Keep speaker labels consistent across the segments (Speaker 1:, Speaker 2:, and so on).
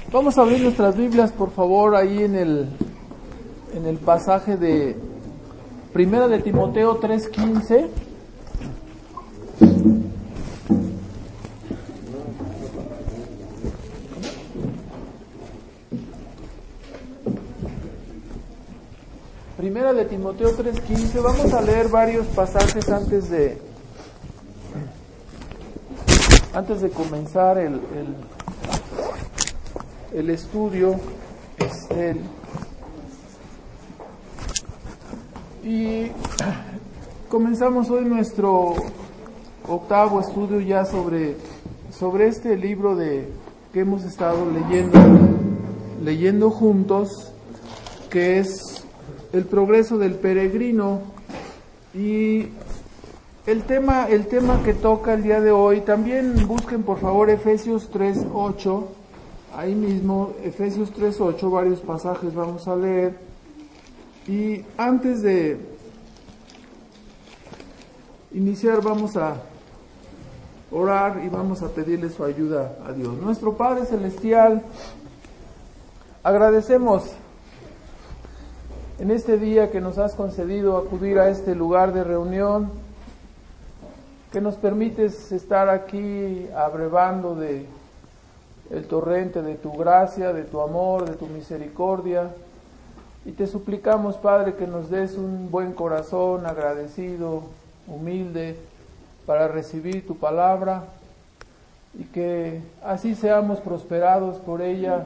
Speaker 1: Vamos a abrir nuestras Biblias, por favor, ahí en el pasaje de Primera de Timoteo 3:15. Primera de Timoteo 3:15. Vamos a leer varios pasajes antes de comenzar el estudio. Y comenzamos hoy nuestro octavo estudio ya sobre este libro que hemos estado leyendo juntos, que es El progreso del peregrino. Y el tema que toca el día de hoy, también busquen por favor Efesios 3:8, ahí mismo, Efesios 3:8, varios pasajes vamos a leer. Y antes de iniciar vamos a orar y vamos a pedirle su ayuda a Dios. Nuestro Padre Celestial, agradecemos en este día que nos has concedido acudir a este lugar de reunión, que nos permites estar aquí abrevando de el torrente de tu gracia, de tu amor, de tu misericordia. Y te suplicamos, Padre, que nos des un buen corazón agradecido, humilde, para recibir tu palabra, y que así seamos prosperados por ella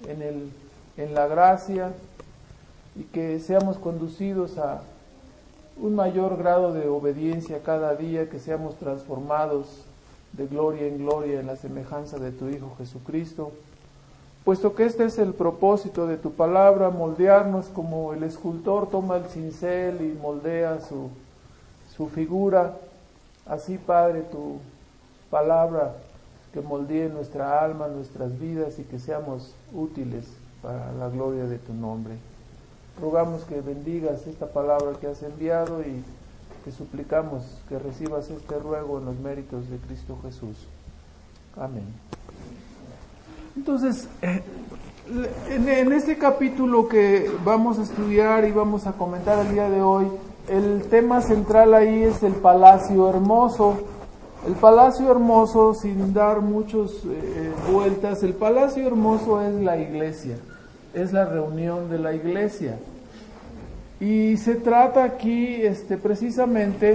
Speaker 1: en la gracia, y que seamos conducidos a un mayor grado de obediencia cada día, que seamos transformados de gloria en gloria en la semejanza de tu Hijo Jesucristo, puesto que este es el propósito de tu palabra, moldearnos como el escultor toma el cincel y moldea su figura. Así, Padre, tu palabra que moldee nuestra alma, nuestras vidas, y que seamos útiles para la gloria de tu nombre. Rogamos que bendigas esta palabra que has enviado, y te suplicamos que recibas este ruego en los méritos de Cristo Jesús. Amén. Entonces, en este capítulo que vamos a estudiar y vamos a comentar el día de hoy, el tema central ahí es el palacio hermoso. El palacio hermoso, sin dar muchas vueltas, el palacio hermoso es la iglesia, es la reunión de la iglesia. Y se trata aquí precisamente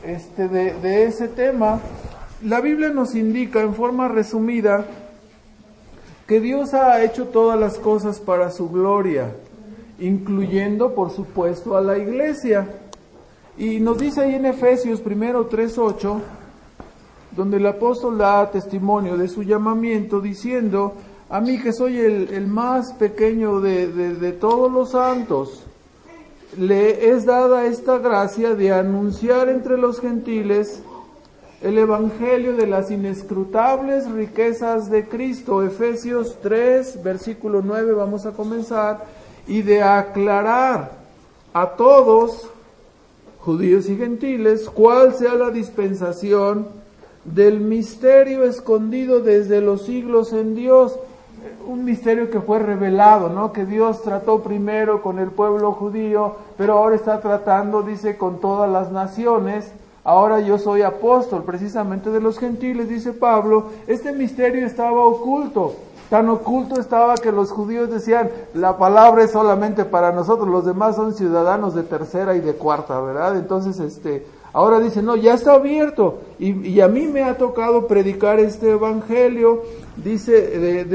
Speaker 1: de ese tema. La Biblia nos indica en forma resumida que Dios ha hecho todas las cosas para su gloria, incluyendo, por supuesto, a la iglesia. Y nos dice ahí en Efesios 3:8, donde el apóstol da testimonio de su llamamiento, diciendo: a mí, que soy el más pequeño de todos los santos, le es dada esta gracia de anunciar entre los gentiles el evangelio de las inescrutables riquezas de Cristo. Efesios 3, versículo 9, vamos a comenzar. Y de aclarar a todos, judíos y gentiles, cuál sea la dispensación del misterio escondido desde los siglos en Dios. Un misterio que fue revelado, ¿no? Que Dios trató primero con el pueblo judío, pero ahora está tratando, dice, con todas las naciones. Ahora yo soy apóstol precisamente de los gentiles, dice Pablo. Este misterio estaba oculto, tan oculto estaba que los judíos decían: la palabra es solamente para nosotros, los demás son ciudadanos de tercera y de cuarta, ¿verdad? Entonces, ahora dice: no, ya está abierto, y a mí me ha tocado predicar este evangelio, dice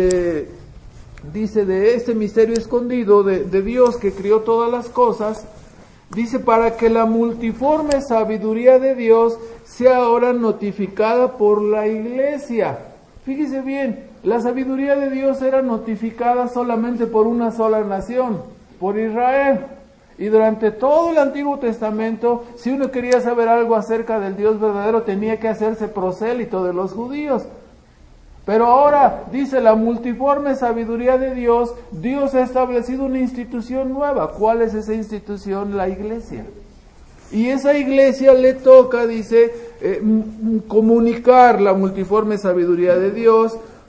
Speaker 1: de este misterio escondido de Dios que crió todas las cosas. Dice: para que la multiforme sabiduría de Dios sea ahora notificada por la iglesia. Fíjese bien, la sabiduría de Dios era notificada solamente por una sola nación, por Israel. Y durante todo el Antiguo Testamento, si uno quería saber algo acerca del Dios verdadero, tenía que hacerse prosélito de los judíos. Pero ahora, dice, la multiforme sabiduría de Dios, Dios ha establecido una institución nueva. ¿Cuál es esa institución? La iglesia. Y esa iglesia le toca, dice, comunicar la multiforme sabiduría de Dios,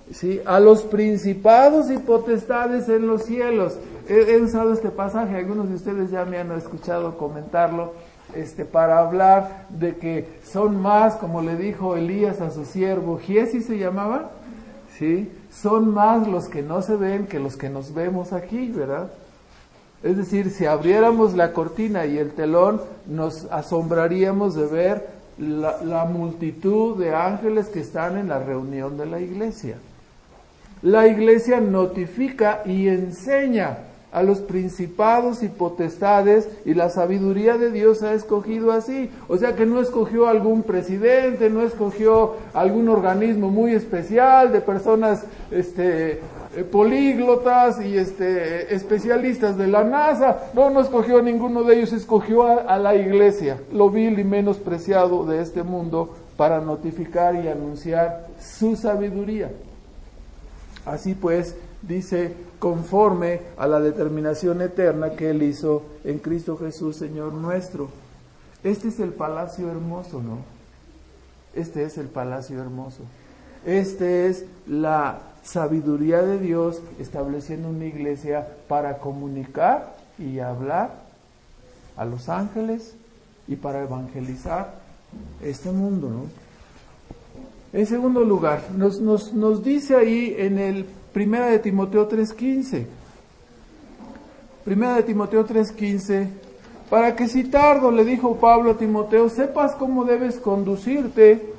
Speaker 1: ¿sí? A los principados y potestades en los cielos. He usado este pasaje, algunos de ustedes ya me han escuchado comentarlo, para hablar de que son más, como le dijo Elías a su siervo, Giesi se llamaba, ¿sí? Son más los que no se ven que los que nos vemos aquí, ¿verdad? Es decir, si abriéramos la cortina y el telón, nos asombraríamos de ver la multitud de ángeles que están en la reunión de la iglesia. La iglesia notifica y enseña a los principados y potestades, y la sabiduría de Dios ha escogido así. O sea que no escogió algún presidente, no escogió algún organismo muy especial de personas políglotas y especialistas de la NASA. No escogió a ninguno de ellos, escogió a la iglesia, lo vil y menospreciado de este mundo, para notificar y anunciar su sabiduría. Así pues, dice, conforme a la determinación eterna que Él hizo en Cristo Jesús, Señor nuestro. Este es el palacio hermoso, ¿no? Este es el palacio hermoso. Este es la sabiduría de Dios estableciendo una iglesia para comunicar y hablar a los ángeles y para evangelizar este mundo, ¿no? En segundo lugar, nos dice ahí en el 1 de Timoteo 3:15. 1 de Timoteo 3:15, para que si tardo, le dijo Pablo a Timoteo, sepas cómo debes conducirte,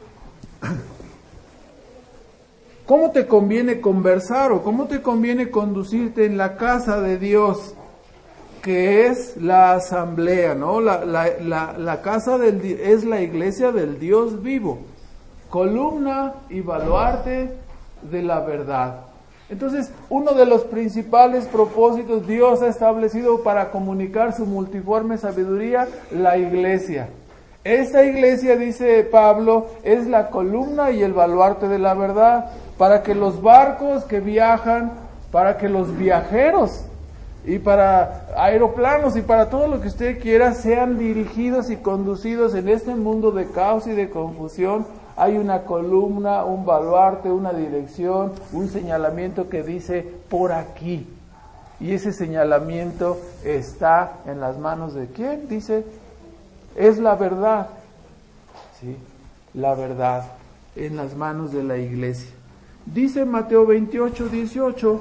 Speaker 1: cómo te conviene conversar o cómo te conviene conducirte en la casa de Dios, que es la asamblea, ¿no? La casa es la iglesia del Dios vivo, columna y baluarte de la verdad. Entonces, uno de los principales propósitos Dios ha establecido para comunicar su multiforme sabiduría, la iglesia. Esta iglesia, dice Pablo, es la columna y el baluarte de la verdad, para que los barcos que viajan, para que los viajeros y para aeroplanos y para todo lo que usted quiera sean dirigidos y conducidos en este mundo de caos y de confusión. Hay una columna, un baluarte, una dirección, un señalamiento que dice por aquí. Y ese señalamiento está en las manos de ¿quién? Dice, es la verdad. ¿Sí? La verdad en las manos de la iglesia. Dice Mateo 28:18.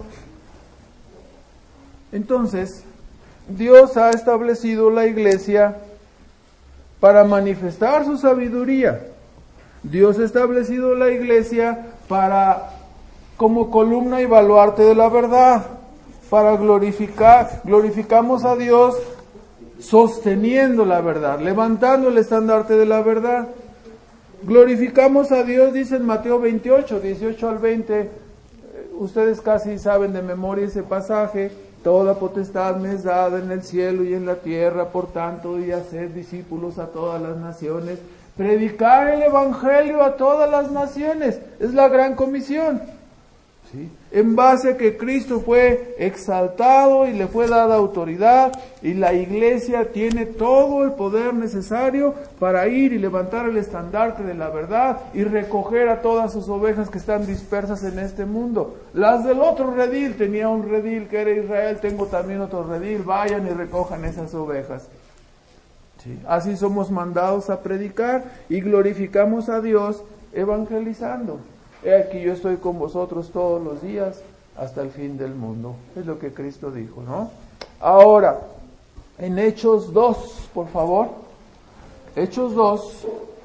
Speaker 1: Entonces, Dios ha establecido la iglesia para manifestar su sabiduría. Dios ha establecido la iglesia como columna y baluarte de la verdad, para glorificamos a Dios sosteniendo la verdad, levantando el estandarte de la verdad. Glorificamos a Dios, dice en Mateo 28:18 al 20, ustedes casi saben de memoria ese pasaje, toda potestad me es dada en el cielo y en la tierra, por tanto, y hacer discípulos a todas las naciones, predicar el evangelio a todas las naciones, es la gran comisión. ¿Sí? En base a que Cristo fue exaltado y le fue dada autoridad, y la iglesia tiene todo el poder necesario para ir y levantar el estandarte de la verdad y recoger a todas sus ovejas que están dispersas en este mundo. Las del otro redil, tenía un redil que era Israel, tengo también otro redil, vayan y recojan esas ovejas. ¿Sí? Así somos mandados a predicar y glorificamos a Dios evangelizando. He aquí yo estoy con vosotros todos los días hasta el fin del mundo. Es lo que Cristo dijo, ¿no? Ahora, en Hechos 2, por favor. Hechos 2.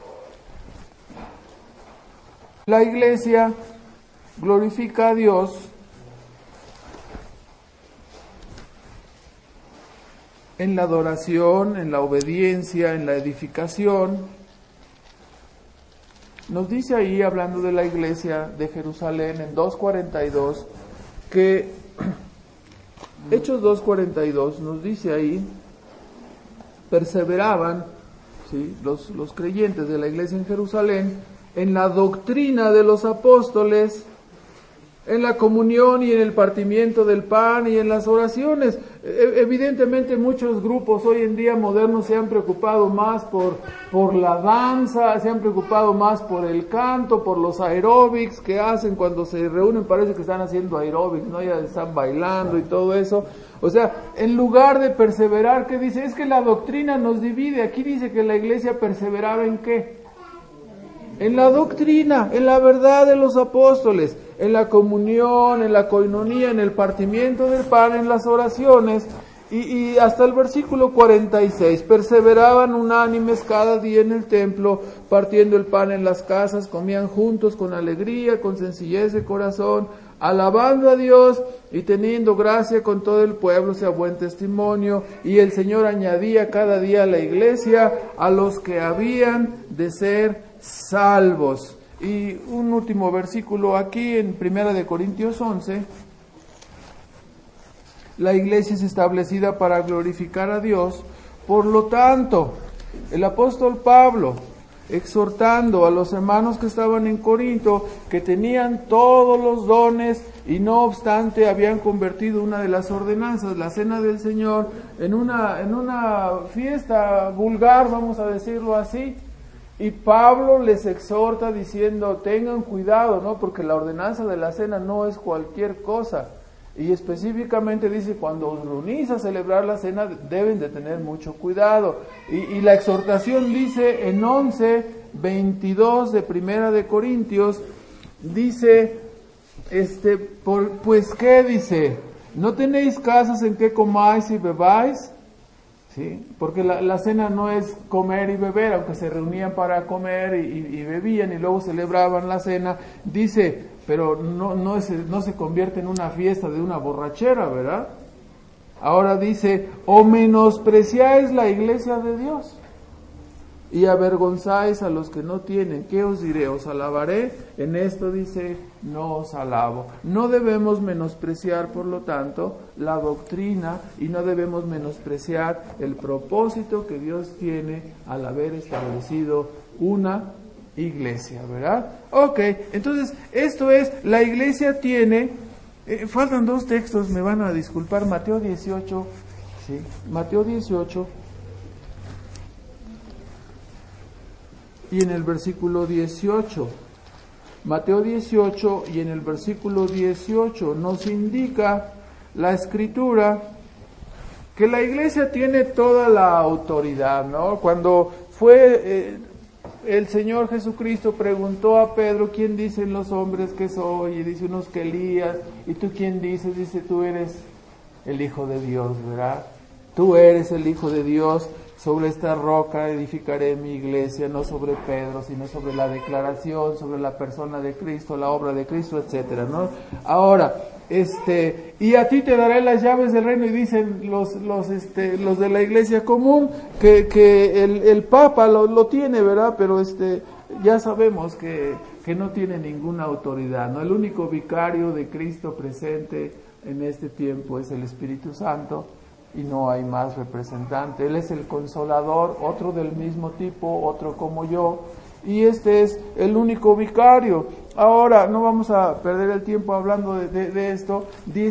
Speaker 1: La iglesia glorifica a Dios en la adoración, en la obediencia, en la edificación. Nos dice ahí, hablando de la iglesia de Jerusalén, en 2:42, que Hechos 2:42 nos dice ahí, perseveraban, ¿sí?, los creyentes de la iglesia en Jerusalén en la doctrina de los apóstoles en la comunión y en el partimiento del pan y en las oraciones. Evidentemente muchos grupos hoy en día modernos se han preocupado más por la danza, se han preocupado más por el canto, por los aeróbics que hacen cuando se reúnen, parece que están haciendo aeróbics, ¿no? Ya están bailando y todo eso. O sea, en lugar de perseverar, ¿qué dice? Es que la doctrina nos divide. Aquí dice que la iglesia perseveraba ¿en qué? En la doctrina, en la verdad de los apóstoles, en la comunión, en la coinonía, en el partimiento del pan, en las oraciones, y hasta el versículo 46, perseveraban unánimes cada día en el templo, partiendo el pan en las casas, comían juntos con alegría, con sencillez de corazón, alabando a Dios y teniendo gracia con todo el pueblo, sea buen testimonio, y el Señor añadía cada día a la iglesia a los que habían de ser salvos. Y un último versículo aquí en 1 Corintios 11. La iglesia es establecida para glorificar a Dios. Por lo tanto, el apóstol Pablo, exhortando a los hermanos que estaban en Corinto, que tenían todos los dones y no obstante habían convertido una de las ordenanzas, la cena del Señor, en una fiesta vulgar, vamos a decirlo así. Y Pablo les exhorta diciendo, tengan cuidado, ¿no? Porque la ordenanza de la cena no es cualquier cosa. Y específicamente dice, cuando os reunís a celebrar la cena, deben de tener mucho cuidado. Y la exhortación dice en 11:22 de 1 Corintios, dice, pues ¿qué dice? ¿No tenéis casas en que comáis y bebáis? ¿Sí? Porque la cena no es comer y beber, aunque se reunían para comer y bebían y luego celebraban la cena. Dice, pero no se convierte en una fiesta de una borrachera, ¿verdad? Ahora dice, o menospreciáis la iglesia de Dios y avergonzáis a los que no tienen. ¿Qué os diré? ¿Os alabaré? En esto dice, no os alabo. No debemos menospreciar, por lo tanto, la doctrina y no debemos menospreciar el propósito que Dios tiene al haber establecido una iglesia, ¿verdad? Ok, entonces esto es, la iglesia tiene, faltan dos textos, me van a disculpar, Mateo 18, ¿sí? Mateo 18, y en el versículo 18, Mateo 18 y en el versículo 18 nos indica la Escritura que la iglesia tiene toda la autoridad, ¿no? Cuando fue el Señor Jesucristo preguntó a Pedro, ¿quién dicen los hombres que soy? Y dice unos que Elías, ¿y tú quién dices? Dice, tú eres el Hijo de Dios, ¿verdad? Tú eres el Hijo de Dios. Sobre esta roca edificaré mi iglesia, no sobre Pedro, sino sobre la declaración, sobre la persona de Cristo, la obra de Cristo, etcétera, ¿no? Ahora, y a ti te daré las llaves del reino, y dicen los de la iglesia común que el Papa lo tiene, ¿verdad? Pero ya sabemos que no tiene ninguna autoridad, ¿no? El único vicario de Cristo presente en este tiempo es el Espíritu Santo. Y no hay más representante. Él es el Consolador, otro del mismo tipo, otro como yo, y este es el único vicario. Ahora, no vamos a perder el tiempo hablando de esto.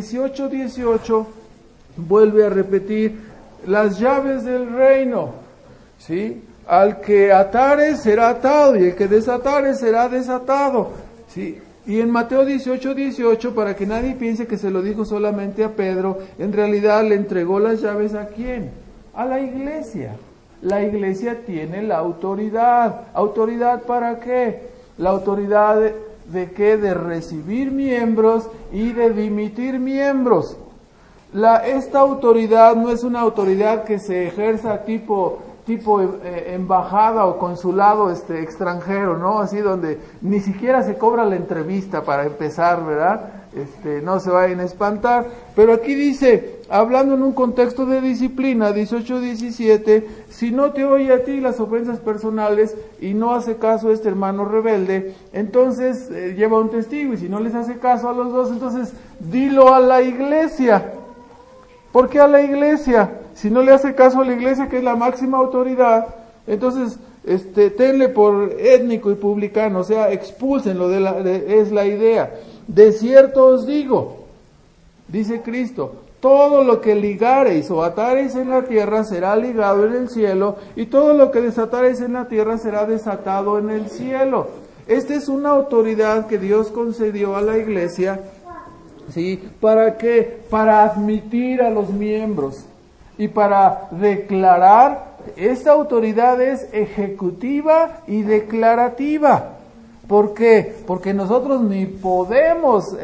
Speaker 1: 18:18 vuelve a repetir las llaves del reino, ¿sí? Al que atare será atado, y el que desatare será desatado, ¿sí? Y en Mateo 18:18, para que nadie piense que se lo dijo solamente a Pedro, en realidad le entregó las llaves ¿a quién? A la iglesia. La iglesia tiene la autoridad. ¿Autoridad para qué? La autoridad de qué? De recibir miembros y de dimitir miembros. Esta autoridad no es una autoridad que se ejerza tipo embajada o consulado extranjero, ¿no? Así donde ni siquiera se cobra la entrevista para empezar, ¿verdad? No se vayan a espantar. Pero aquí dice, hablando en un contexto de disciplina, 18:17, si no te oye a ti las ofensas personales y no hace caso a este hermano rebelde, entonces lleva un testigo, y si no les hace caso a los dos, entonces dilo a la iglesia. ¿Por qué a la iglesia? Si no le hace caso a la iglesia, que es la máxima autoridad, entonces tenle por étnico y publicano, o sea, expúlsenlo, es la idea. De cierto os digo, dice Cristo, todo lo que ligareis o atareis en la tierra será ligado en el cielo, y todo lo que desatareis en la tierra será desatado en el cielo. Esta es una autoridad que Dios concedió a la iglesia, ¿sí? ¿Para qué? Para admitir a los miembros y para declarar. Esta autoridad es ejecutiva y declarativa. ¿Por qué? Porque nosotros ni podemos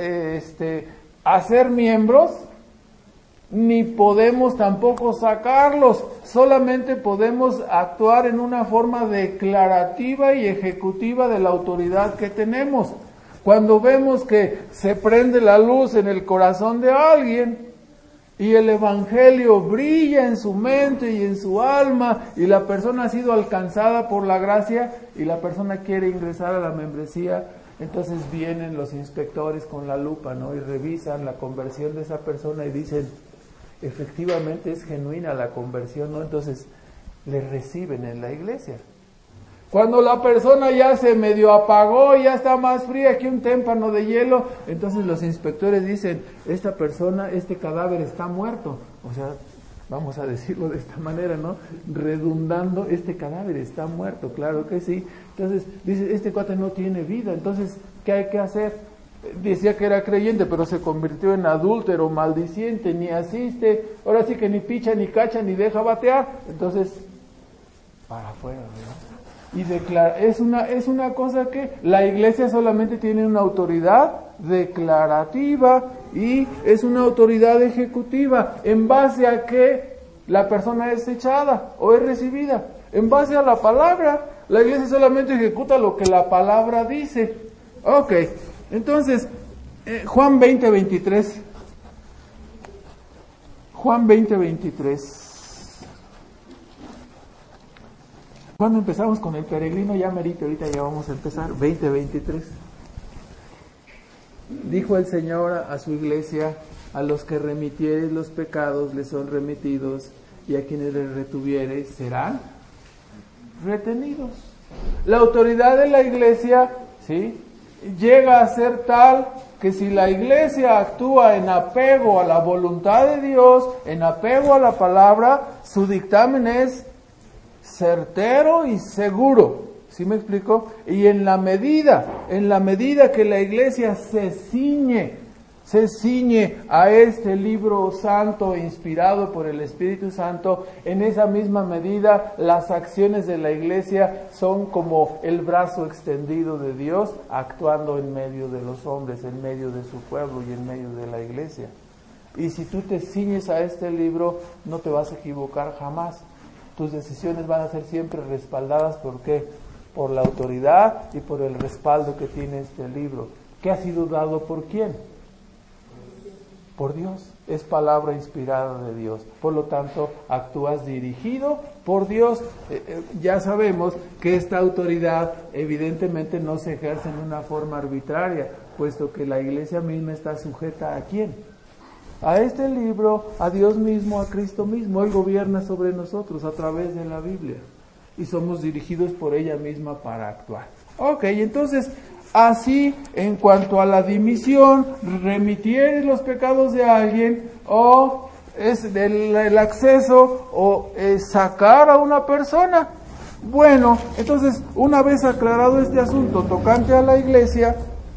Speaker 1: hacer miembros, ni podemos tampoco sacarlos, solamente podemos actuar en una forma declarativa y ejecutiva de la autoridad que tenemos. Cuando vemos que se prende la luz en el corazón de alguien y el evangelio brilla en su mente y en su alma y la persona ha sido alcanzada por la gracia y la persona quiere ingresar a la membresía, entonces vienen los inspectores con la lupa, ¿no? Y revisan la conversión de esa persona y dicen, efectivamente es genuina la conversión, ¿no? Entonces le reciben en la iglesia. Cuando la persona ya se medio apagó, ya está más fría que un témpano de hielo, entonces los inspectores dicen, esta persona, este cadáver está muerto. O sea, vamos a decirlo de esta manera, ¿no? Redundando, este cadáver está muerto, claro que sí. Entonces dice, este cuate no tiene vida, entonces, ¿qué hay que hacer? Decía que era creyente, pero se convirtió en adúltero, maldiciente, ni asiste, ahora sí que ni picha, ni cacha, ni deja batear, entonces, para afuera, ¿verdad? Y es una cosa que la iglesia solamente tiene una autoridad declarativa y es una autoridad ejecutiva, en base a que la persona es echada o es recibida, en base a la palabra. La iglesia solamente ejecuta lo que la palabra dice. Ok. Entonces, Juan 20:23. Juan 20:23. Cuando empezamos con el peregrino, ya merito, ahorita ya vamos a empezar. 20:23. Dijo el Señor a su iglesia, a los que remitiereis los pecados les son remitidos, y a quienes les retuviereis serán retenidos. La autoridad de la iglesia, ¿sí?, llega a ser tal que si la iglesia actúa en apego a la voluntad de Dios, en apego a la palabra, su dictamen es certero y seguro. ¿Sí me explico? Y en la medida que la iglesia se ciñe a este libro santo inspirado por el Espíritu Santo, en esa misma medida las acciones de la iglesia son como el brazo extendido de Dios actuando en medio de los hombres, en medio de su pueblo y en medio de la iglesia. Y si tú te ciñes a este libro, no te vas a equivocar jamás. Tus decisiones van a ser siempre respaldadas, ¿por qué? Por la autoridad y por el respaldo que tiene este libro. ¿Qué ha sido dado por quién? Por Dios, es palabra inspirada de Dios, por lo tanto actúas dirigido por Dios. Ya sabemos que esta autoridad evidentemente no se ejerce en una forma arbitraria, puesto que la iglesia misma está sujeta ¿a quién? A este libro, a Dios mismo, a Cristo mismo. Él gobierna sobre nosotros a través de la Biblia y somos dirigidos por ella misma para actuar. Ok, entonces, así, en cuanto a la dimisión, remitir los pecados de alguien, o es el acceso, o sacar a una persona. Bueno, entonces, una vez aclarado este asunto tocante a la iglesia,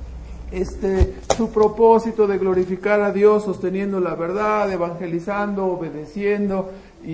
Speaker 1: su propósito de glorificar a Dios sosteniendo la verdad, evangelizando, obedeciendo,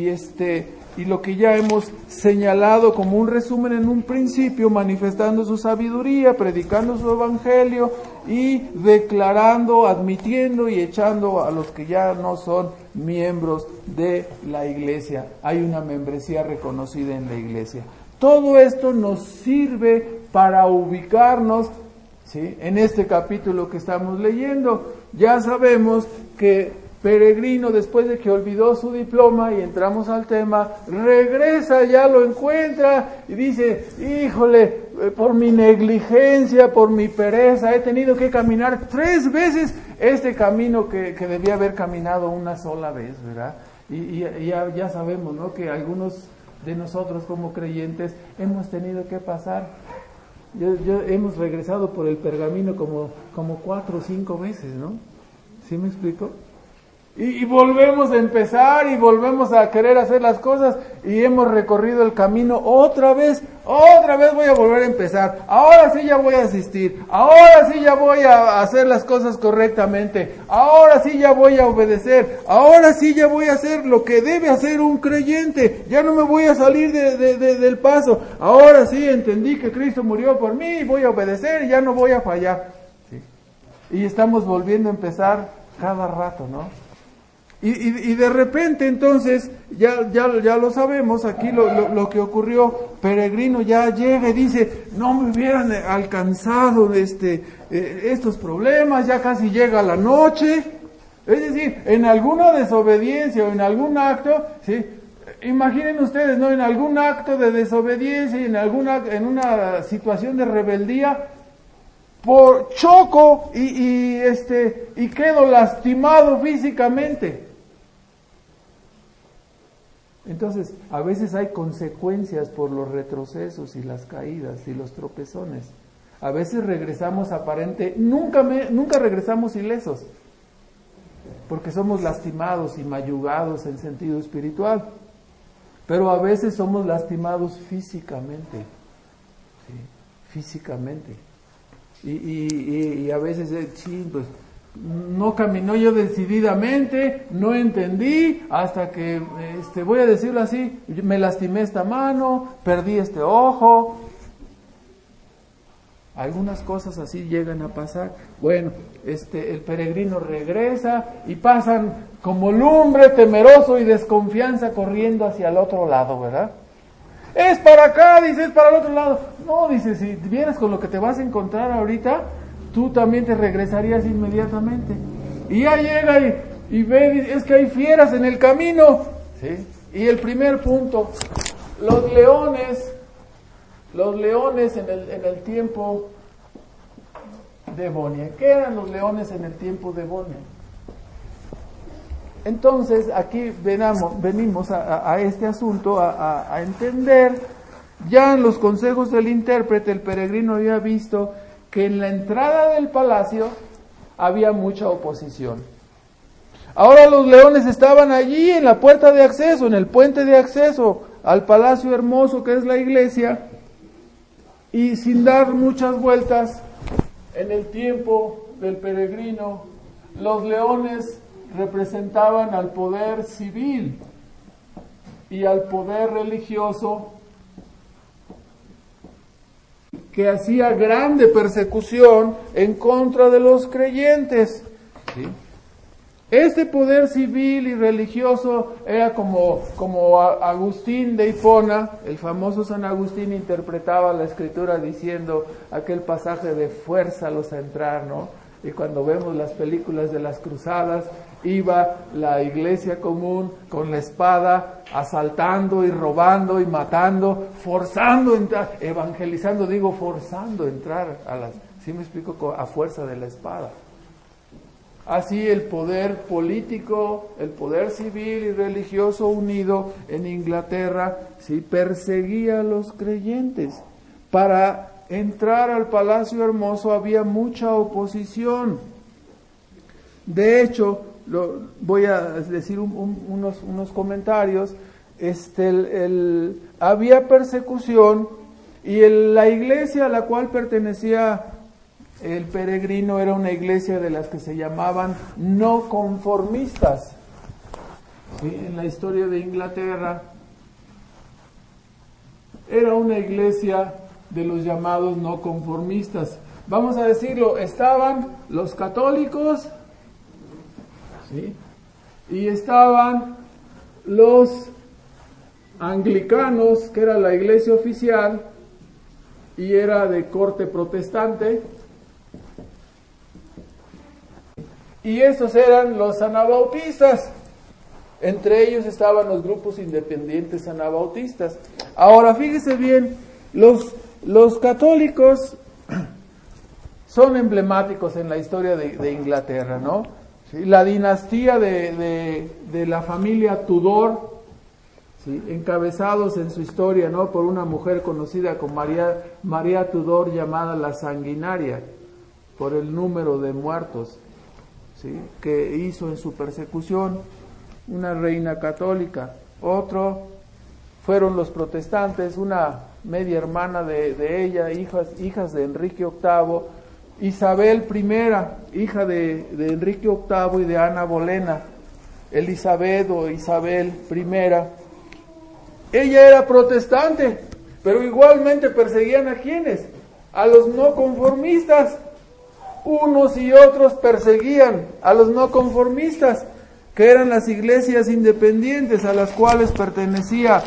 Speaker 1: y lo que ya hemos señalado como un resumen en un principio, manifestando su sabiduría, predicando su evangelio y declarando, admitiendo y echando a los que ya no son miembros de la iglesia. Hay una membresía reconocida en la iglesia. Todo esto nos sirve para ubicarnos, ¿sí?, en este capítulo que estamos leyendo. Ya sabemos que Peregrino, después de que olvidó su diploma, y entramos al tema, regresa, ya lo encuentra y dice, híjole, por mi negligencia, por mi pereza, he tenido que caminar 3 veces este camino que debía haber caminado una sola vez, ¿verdad? Y ya sabemos, ¿no?, que algunos de nosotros como creyentes hemos tenido que pasar. Hemos regresado por el pergamino como 4 o 5 veces, ¿no? ¿Sí me explico? Y volvemos a empezar y volvemos a querer hacer las cosas y hemos recorrido el camino otra vez voy a volver a empezar, ahora sí ya voy a asistir, ahora sí ya voy a hacer las cosas correctamente, ahora sí ya voy a obedecer, ahora sí ya voy a hacer lo que debe hacer un creyente, ya no me voy a salir del paso, ahora sí entendí que Cristo murió por mí y voy a obedecer y ya no voy a fallar. ¿Sí? Y estamos volviendo a empezar cada rato, ¿no? Y de repente entonces, ya lo sabemos, aquí lo que ocurrió, Peregrino ya llega y dice, no me hubieran alcanzado estos problemas, ya casi llega la noche. Es decir, en alguna desobediencia o en algún acto, ¿sí? Imaginen ustedes, ¿no? En algún acto de desobediencia y en una situación de rebeldía, por choco y quedo lastimado físicamente. Entonces, a veces hay consecuencias por los retrocesos y las caídas y los tropezones. A veces regresamos nunca regresamos ilesos, porque somos lastimados y mayugados en sentido espiritual. Pero a veces somos lastimados físicamente, ¿sí? Físicamente. Y a veces, pues, no caminó yo decididamente, no entendí, hasta que, voy a decirlo así, me lastimé esta mano, perdí este ojo. Algunas cosas así llegan a pasar. Bueno, el peregrino regresa y pasan como lumbre, temeroso y desconfianza corriendo hacia el otro lado, ¿verdad? Es para acá, dice, es para el otro lado. No, dice, si vienes con lo que te vas a encontrar ahorita, tú también te regresarías inmediatamente. Y ya llega y ve, es que hay fieras en el camino. ¿Sí? Y el primer punto, los leones en el tiempo de Bonia. ¿Qué eran los leones en el tiempo de Bonia? Entonces, aquí venimos a este asunto, a entender, ya en los consejos del intérprete, el peregrino había visto que en la entrada del palacio había mucha oposición. Ahora los leones estaban allí en la puerta de acceso, en el puente de acceso al palacio hermoso que es la iglesia, y sin dar muchas vueltas, en el tiempo del peregrino, los leones representaban al poder civil y al poder religioso que hacía grande persecución en contra de los creyentes. ¿Sí? Este poder civil y religioso era como Agustín de Hipona, el famoso San Agustín, interpretaba la escritura diciendo aquel pasaje de fuérzalos a entrar, ¿no? Y cuando vemos las películas de las cruzadas, iba la iglesia común con la espada asaltando y robando y matando, forzando entrar, evangelizando, forzando entrar ¿sí me explico? A fuerza de la espada. Así el poder político, el poder civil y religioso unido en Inglaterra, sí perseguía a los creyentes. Para entrar al Palacio Hermoso había mucha oposición. De hecho, voy a decir unos comentarios. Había persecución y la iglesia a la cual pertenecía el peregrino era una iglesia de las que se llamaban no conformistas. ¿Sí? En la historia de Inglaterra era una iglesia de los llamados no conformistas. Vamos a decirlo, estaban los católicos, ¿sí? Y estaban los anglicanos, que era la iglesia oficial y era de corte protestante, y estos eran los anabautistas. Entre ellos estaban los grupos independientes anabautistas. Ahora fíjese bien, los católicos son emblemáticos en la historia de Inglaterra, ¿no? Sí, la dinastía de la familia Tudor, ¿sí? Encabezados en su historia, ¿no?, por una mujer conocida como María Tudor, llamada la Sanguinaria, por el número de muertos, ¿sí?, que hizo en su persecución, una reina católica. Otro fueron los protestantes, una media hermana de ella, hijas de Enrique VIII, Isabel I, hija de Enrique VIII y de Ana Bolena, Elizabeth o Isabel I. Ella era protestante, pero igualmente perseguían ¿a quiénes? A los no conformistas. Unos y otros perseguían a los no conformistas, que eran las iglesias independientes a las cuales pertenecía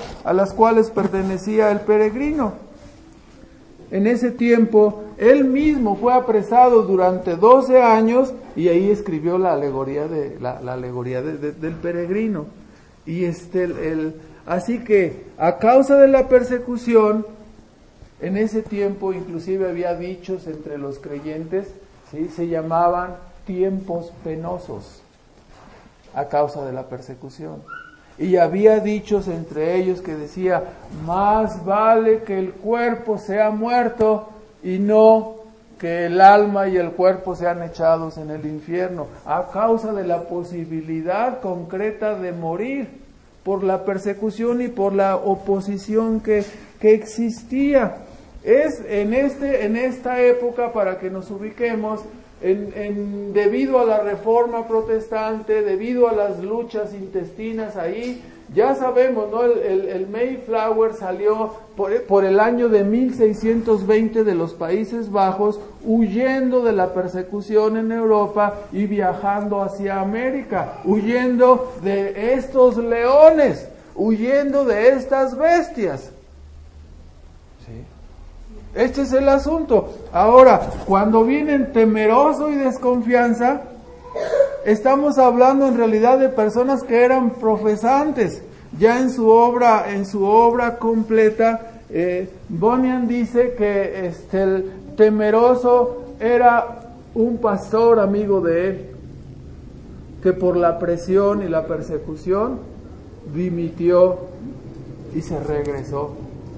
Speaker 1: el peregrino. En ese tiempo, él mismo fue apresado durante 12 años y ahí escribió la alegoría del peregrino. Y así que, a causa de la persecución, en ese tiempo inclusive había dichos entre los creyentes, ¿sí?, se llamaban tiempos penosos, a causa de la persecución. Y había dichos entre ellos que decía, más vale que el cuerpo sea muerto y no que el alma y el cuerpo sean echados en el infierno, a causa de la posibilidad concreta de morir por la persecución y por la oposición que existía. Es en esta época, para que nos ubiquemos, debido a la reforma protestante, debido a las luchas intestinas ahí, ya sabemos, ¿no? El Mayflower salió por el año de 1620 de los Países Bajos, huyendo de la persecución en Europa y viajando hacia América, huyendo de estos leones, huyendo de estas bestias. Este es el asunto. Ahora, cuando vienen temeroso y desconfianza, estamos hablando en realidad de personas que eran profesantes. Ya en su obra completa, Bunyan dice que el temeroso era un pastor amigo de él, que por la presión y la persecución dimitió y se regresó.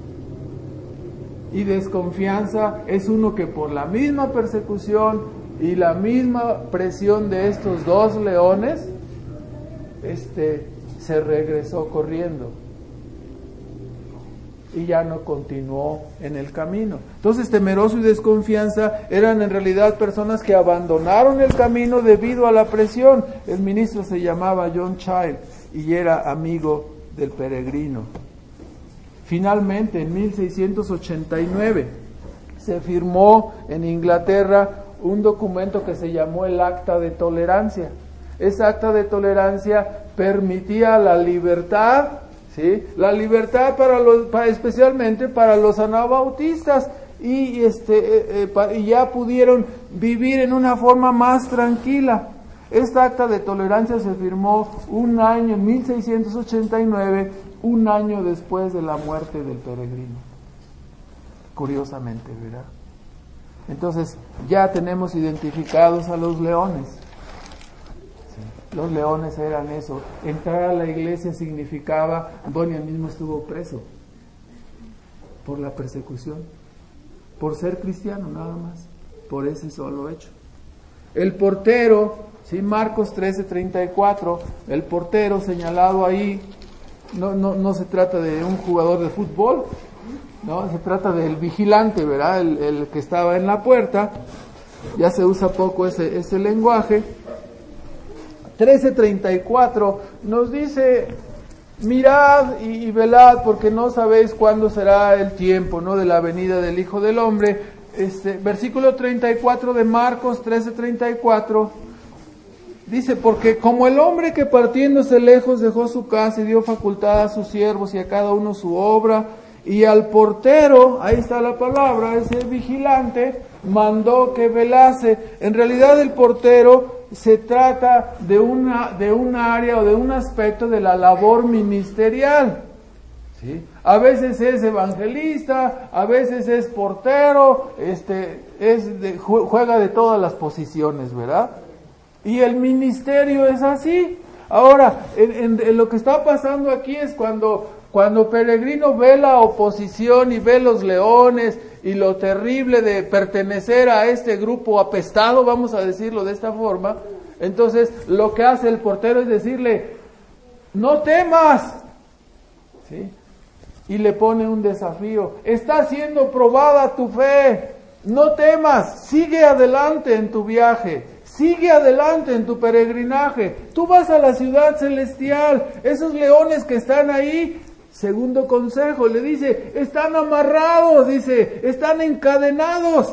Speaker 1: Y desconfianza es uno que por la misma persecución y la misma presión de estos dos leones, se regresó corriendo y ya no continuó en el camino. Entonces, temeroso y desconfianza eran en realidad personas que abandonaron el camino debido a la presión. El ministro se llamaba John Child y era amigo del peregrino. Finalmente, en 1689, se firmó en Inglaterra un documento que se llamó el Acta de Tolerancia. Esa Acta de Tolerancia permitía la libertad, ¿sí?, la libertad especialmente para los anabautistas, y ya pudieron vivir en una forma más tranquila. Esta Acta de Tolerancia se firmó un año, en 1689, un año después de la muerte del peregrino. Curiosamente, ¿verdad? Entonces, ya tenemos identificados a los leones. Sí. Los leones eran eso. Entrar a la iglesia significaba, Bunyan mismo estuvo preso por la persecución, por ser cristiano nada más, por ese solo hecho. El portero, ¿sí?, Marcos 13:34, el portero señalado ahí, no se trata de un jugador de fútbol, no, se trata del vigilante, ¿verdad? El que estaba en la puerta. Ya se usa poco ese lenguaje. 13:34 nos dice, mirad y velad, porque no sabéis cuándo será el tiempo, ¿no?, de la venida del Hijo del Hombre. Versículo 34 de Marcos 13:34 dice, porque como el hombre que partiéndose lejos dejó su casa y dio facultad a sus siervos y a cada uno su obra, y al portero, ahí está la palabra, ese vigilante, mandó que velase. En realidad el portero se trata de un área o de un aspecto de la labor ministerial, ¿sí? A veces es evangelista, a veces es portero, juega de todas las posiciones, ¿verdad? Y el ministerio es así. Ahora, en lo que está pasando aquí es cuando Cuando Peregrino ve la oposición y ve los leones y lo terrible de pertenecer a este grupo apestado, vamos a decirlo de esta forma, entonces lo que hace el portero es decirle, no temas, ¿sí? Y le pone un desafío, está siendo probada tu fe, no temas, sigue adelante en tu viaje, sigue adelante en tu peregrinaje, tú vas a la ciudad celestial, esos leones que están ahí, segundo consejo, le dice, están amarrados, dice, están encadenados.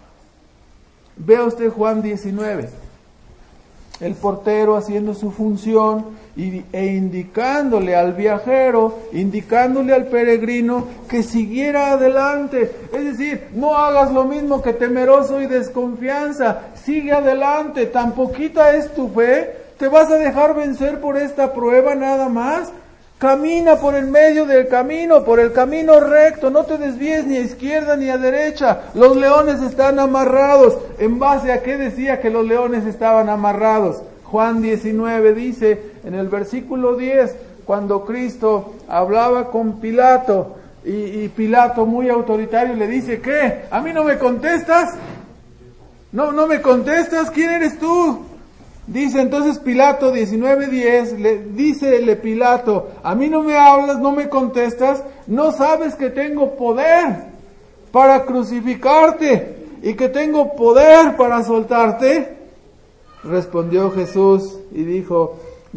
Speaker 1: Vea usted Juan 19, el portero haciendo su función e indicándole al viajero, indicándole al peregrino que siguiera adelante. Es decir, no hagas lo mismo que temeroso y desconfianza, sigue adelante, tan poquita es tu fe, ¿te vas a dejar vencer por esta prueba nada más? Camina por el medio del camino, por el camino recto, no te desvíes ni a izquierda ni a derecha. Los leones están amarrados. ¿En base a qué decía que los leones estaban amarrados? Juan 19 dice, en el versículo 10, cuando Cristo hablaba con Pilato, y Pilato muy autoritario le dice, ¿qué? ¿A mí no me contestas? ¿No me contestas? ¿Quién eres tú? Dice entonces Pilato 19:10, dice Pilato, a mí no me hablas, no me contestas, no sabes que tengo poder para crucificarte y que tengo poder para soltarte. Respondió Jesús y dijo,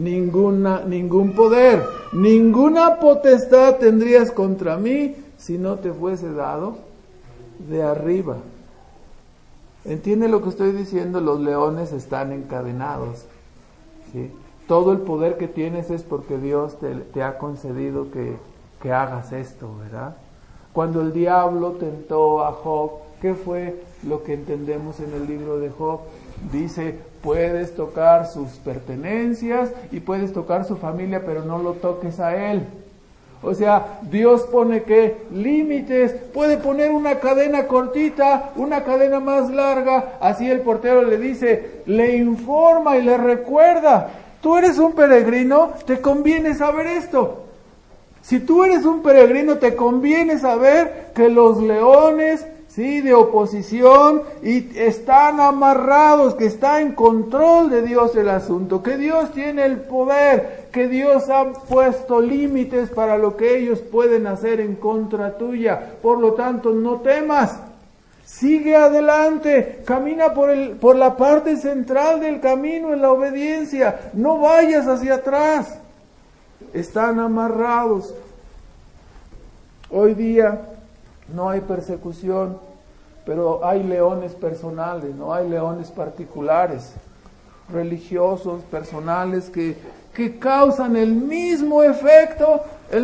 Speaker 1: ningún poder, ninguna potestad tendrías contra mí si no te fuese dado de arriba. ¿Entiende lo que estoy diciendo? Los leones están encadenados, ¿sí? Todo el poder que tienes es porque Dios te ha concedido que hagas esto, ¿verdad? Cuando el diablo tentó a Job, ¿qué fue lo que entendemos en el libro de Job? Dice, puedes tocar sus pertenencias y puedes tocar su familia, pero no lo toques a él. O sea, Dios pone ¿qué? Límites, puede poner una cadena cortita, una cadena más larga, así el portero le dice, le informa y le recuerda, tú eres un peregrino, te conviene saber esto. Si tú eres un peregrino, te conviene saber que los leones, sí, de oposición, y están amarrados, que está en control de Dios el asunto, que Dios tiene el poder, que Dios ha puesto límites para lo que ellos pueden hacer en contra tuya. Por lo tanto, no temas, sigue adelante, camina por la parte central del camino en la obediencia, no vayas hacia atrás. Están amarrados. Hoy día no hay persecución, pero hay leones personales, no hay leones particulares, religiosos, personales, que causan el mismo efecto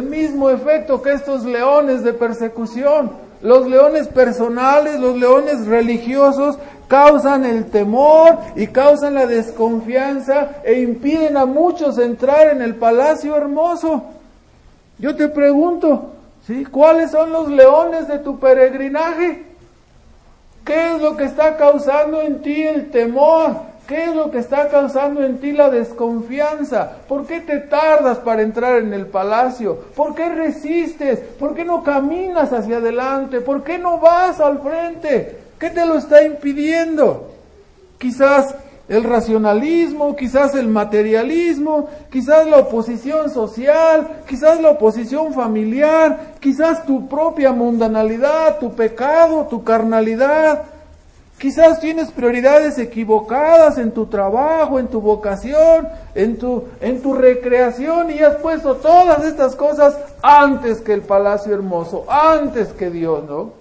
Speaker 1: que estos leones de persecución. Los leones personales, los leones religiosos, causan el temor y causan la desconfianza e impiden a muchos entrar en el palacio hermoso. Yo te pregunto, ¿sí? ¿Cuáles son los leones de tu peregrinaje? ¿Qué es lo que está causando en ti el temor? ¿Qué es lo que está causando en ti la desconfianza? ¿Por qué te tardas para entrar en el palacio? ¿Por qué resistes? ¿Por qué no caminas hacia adelante? ¿Por qué no vas al frente? ¿Qué te lo está impidiendo? Quizás el racionalismo, quizás el materialismo, quizás la oposición social, quizás la oposición familiar, quizás tu propia mundanalidad, tu pecado, tu carnalidad. Quizás tienes prioridades equivocadas en tu trabajo, en tu vocación, en tu recreación, y has puesto todas estas cosas antes que el palacio hermoso, antes que Dios, ¿no?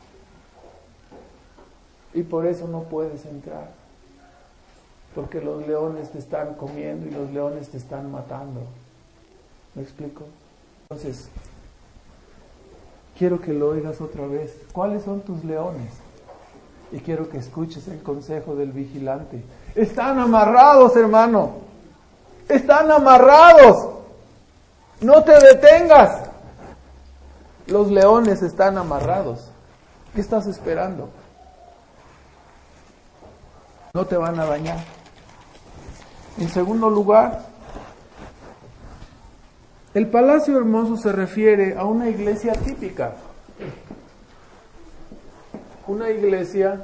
Speaker 1: Y por eso no puedes entrar, porque los leones te están comiendo y los leones te están matando. ¿Me explico? Entonces, quiero que lo oigas otra vez. ¿Cuáles son tus leones? Y quiero que escuches el consejo del vigilante. Están amarrados, hermano. Están amarrados. No te detengas. Los leones están amarrados. ¿Qué estás esperando? No te van a dañar. En segundo lugar, El palacio hermoso se refiere a una iglesia típica. Una iglesia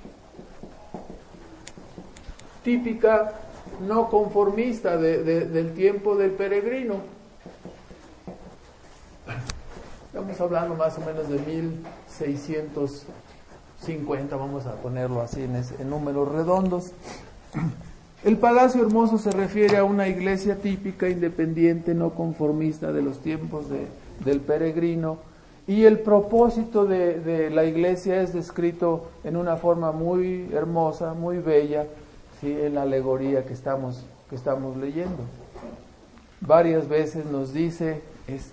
Speaker 1: típica, no conformista del tiempo del peregrino. Estamos hablando más o menos de 1650, vamos a ponerlo así en números redondos. El palacio hermoso se refiere a una iglesia típica, independiente, no conformista de los tiempos del peregrino, y el propósito de la iglesia es descrito en una forma muy hermosa, muy bella, ¿sí?, en la alegoría que estamos leyendo. Varias veces nos dice,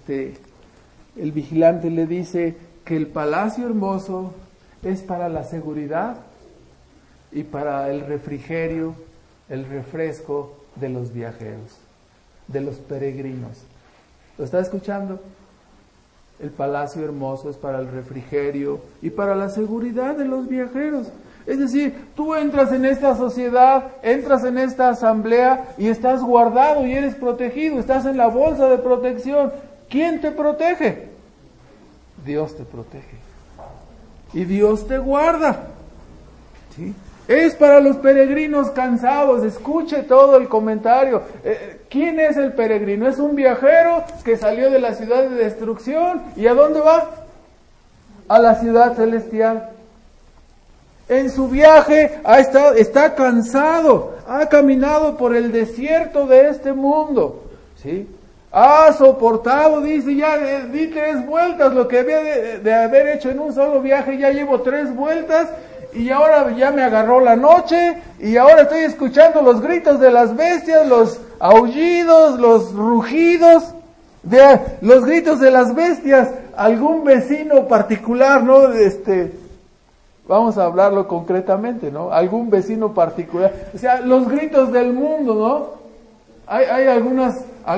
Speaker 1: el vigilante le dice que el palacio hermoso es para la seguridad y para el refrigerio, el refresco de los viajeros, de los peregrinos. ¿Lo está escuchando? El palacio hermoso es para el refrigerio y para la seguridad de los viajeros. Es decir, tú entras en esta sociedad, entras en esta asamblea y estás guardado y eres protegido, estás en la bolsa de protección. ¿Quién te protege? Dios te protege. Y Dios te guarda. ¿Sí? Es para los peregrinos cansados. Escuche todo el comentario. ¿Quién es el peregrino? Es un viajero que salió de la ciudad de destrucción. ¿Y a dónde va? A la ciudad celestial. En su viaje está cansado. Ha caminado por el desierto de este mundo. ¿Sí? Ha soportado, dice, ya di 3 vueltas. Lo que había de haber hecho en un solo viaje, ya llevo 3 vueltas. Y ahora ya me agarró la noche, y ahora estoy escuchando los gritos de las bestias, los aullidos, los rugidos, los gritos de las bestias. Algún vecino particular, ¿no? Vamos a hablarlo concretamente, ¿no? Algún vecino particular. O sea, los gritos del mundo, ¿no? Hay algunos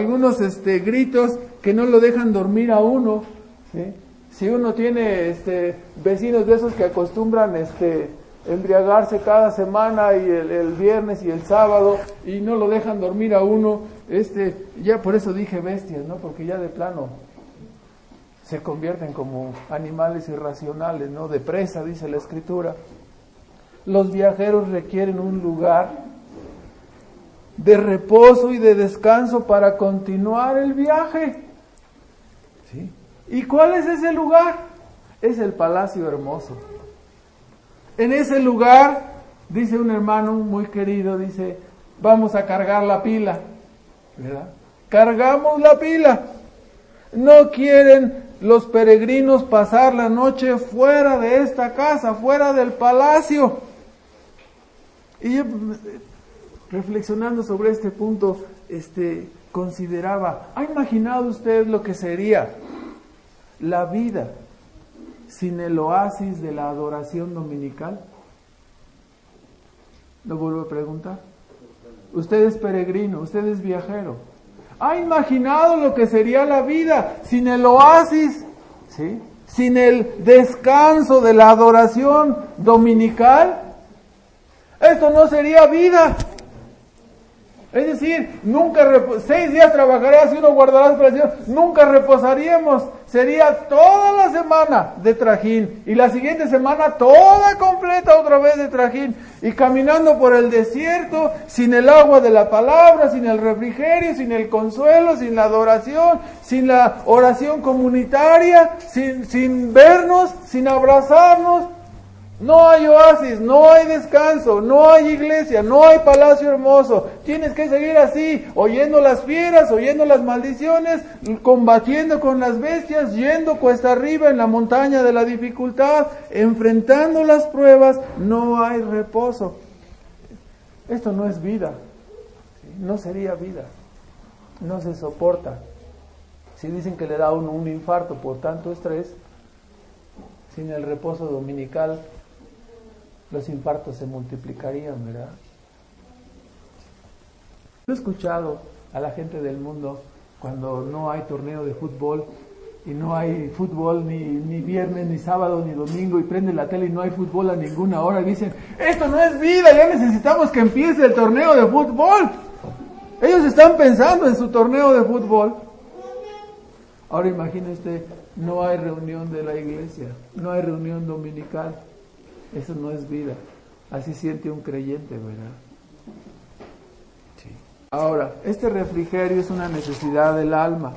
Speaker 1: gritos que no lo dejan dormir a uno, ¿sí? Si uno tiene vecinos de esos que acostumbran embriagarse cada semana y el viernes y el sábado y no lo dejan dormir a uno, ya por eso dije bestias, ¿no? Porque ya de plano se convierten como animales irracionales, ¿no? De presa, dice la Escritura. Los viajeros requieren un lugar de reposo y de descanso para continuar el viaje. ¿Sí? ¿Y cuál es ese lugar? Es el palacio hermoso. En ese lugar, dice un hermano muy querido, dice, vamos a cargar la pila, ¿verdad? Cargamos la pila. No quieren los peregrinos pasar la noche fuera de esta casa, fuera del palacio. Y yo, reflexionando sobre este punto, consideraba, ¿ha imaginado usted lo que sería la vida sin el oasis de la adoración dominical? Lo vuelvo a preguntar. Usted es peregrino, usted es viajero. ¿Ha imaginado lo que sería la vida sin el oasis, ¿sí?, sin el descanso de la adoración dominical? Esto no sería vida. Es decir, 6 días trabajarás y 1 guardarás para el Señor. Nunca reposaríamos. Sería toda la semana de trajín. Y la siguiente semana toda completa otra vez de trajín. Y caminando por el desierto, sin el agua de la palabra, sin el refrigerio, sin el consuelo, sin la adoración, sin la oración comunitaria, sin vernos, sin abrazarnos. No hay oasis, no hay descanso, no hay iglesia, no hay palacio hermoso. Tienes que seguir así, oyendo las fieras, oyendo las maldiciones, combatiendo con las bestias, yendo cuesta arriba en la montaña de la dificultad, enfrentando las pruebas. No hay reposo. Esto no es vida, no sería vida, no se soporta. Si dicen que le da a uno un infarto por tanto estrés, sin el reposo dominical, los infartos se multiplicarían, ¿verdad? Yo he escuchado a la gente del mundo cuando no hay torneo de fútbol y no hay fútbol ni viernes, ni sábado, ni domingo, y prende la tele y no hay fútbol a ninguna hora, y dicen, esto no es vida, ya necesitamos que empiece el torneo de fútbol. Ellos están pensando en su torneo de fútbol. Ahora imagine usted, no hay reunión de la iglesia, no hay reunión dominical. Eso no es vida. Así siente un creyente, ¿verdad? Sí. Ahora, este refrigerio es una necesidad del alma.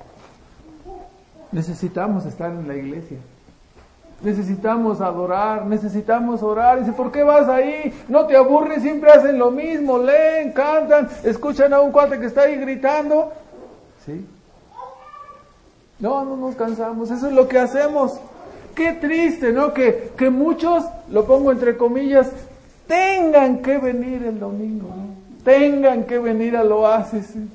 Speaker 1: Necesitamos estar en la iglesia. Necesitamos adorar, necesitamos orar. Dice, ¿por qué vas ahí? No te aburres, siempre hacen lo mismo, leen, cantan, escuchan a un cuate que está ahí gritando. ¿Sí? No nos cansamos, eso es lo que hacemos. Qué triste, ¿no? Que muchos, lo pongo entre comillas, tengan que venir el domingo, ¿no? Tengan que venir al oasis. ¿Sí?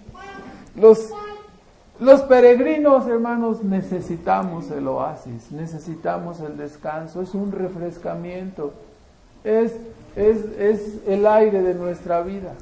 Speaker 1: Los peregrinos, hermanos, necesitamos el oasis, necesitamos el descanso, es un refrescamiento, es el aire de nuestra vida.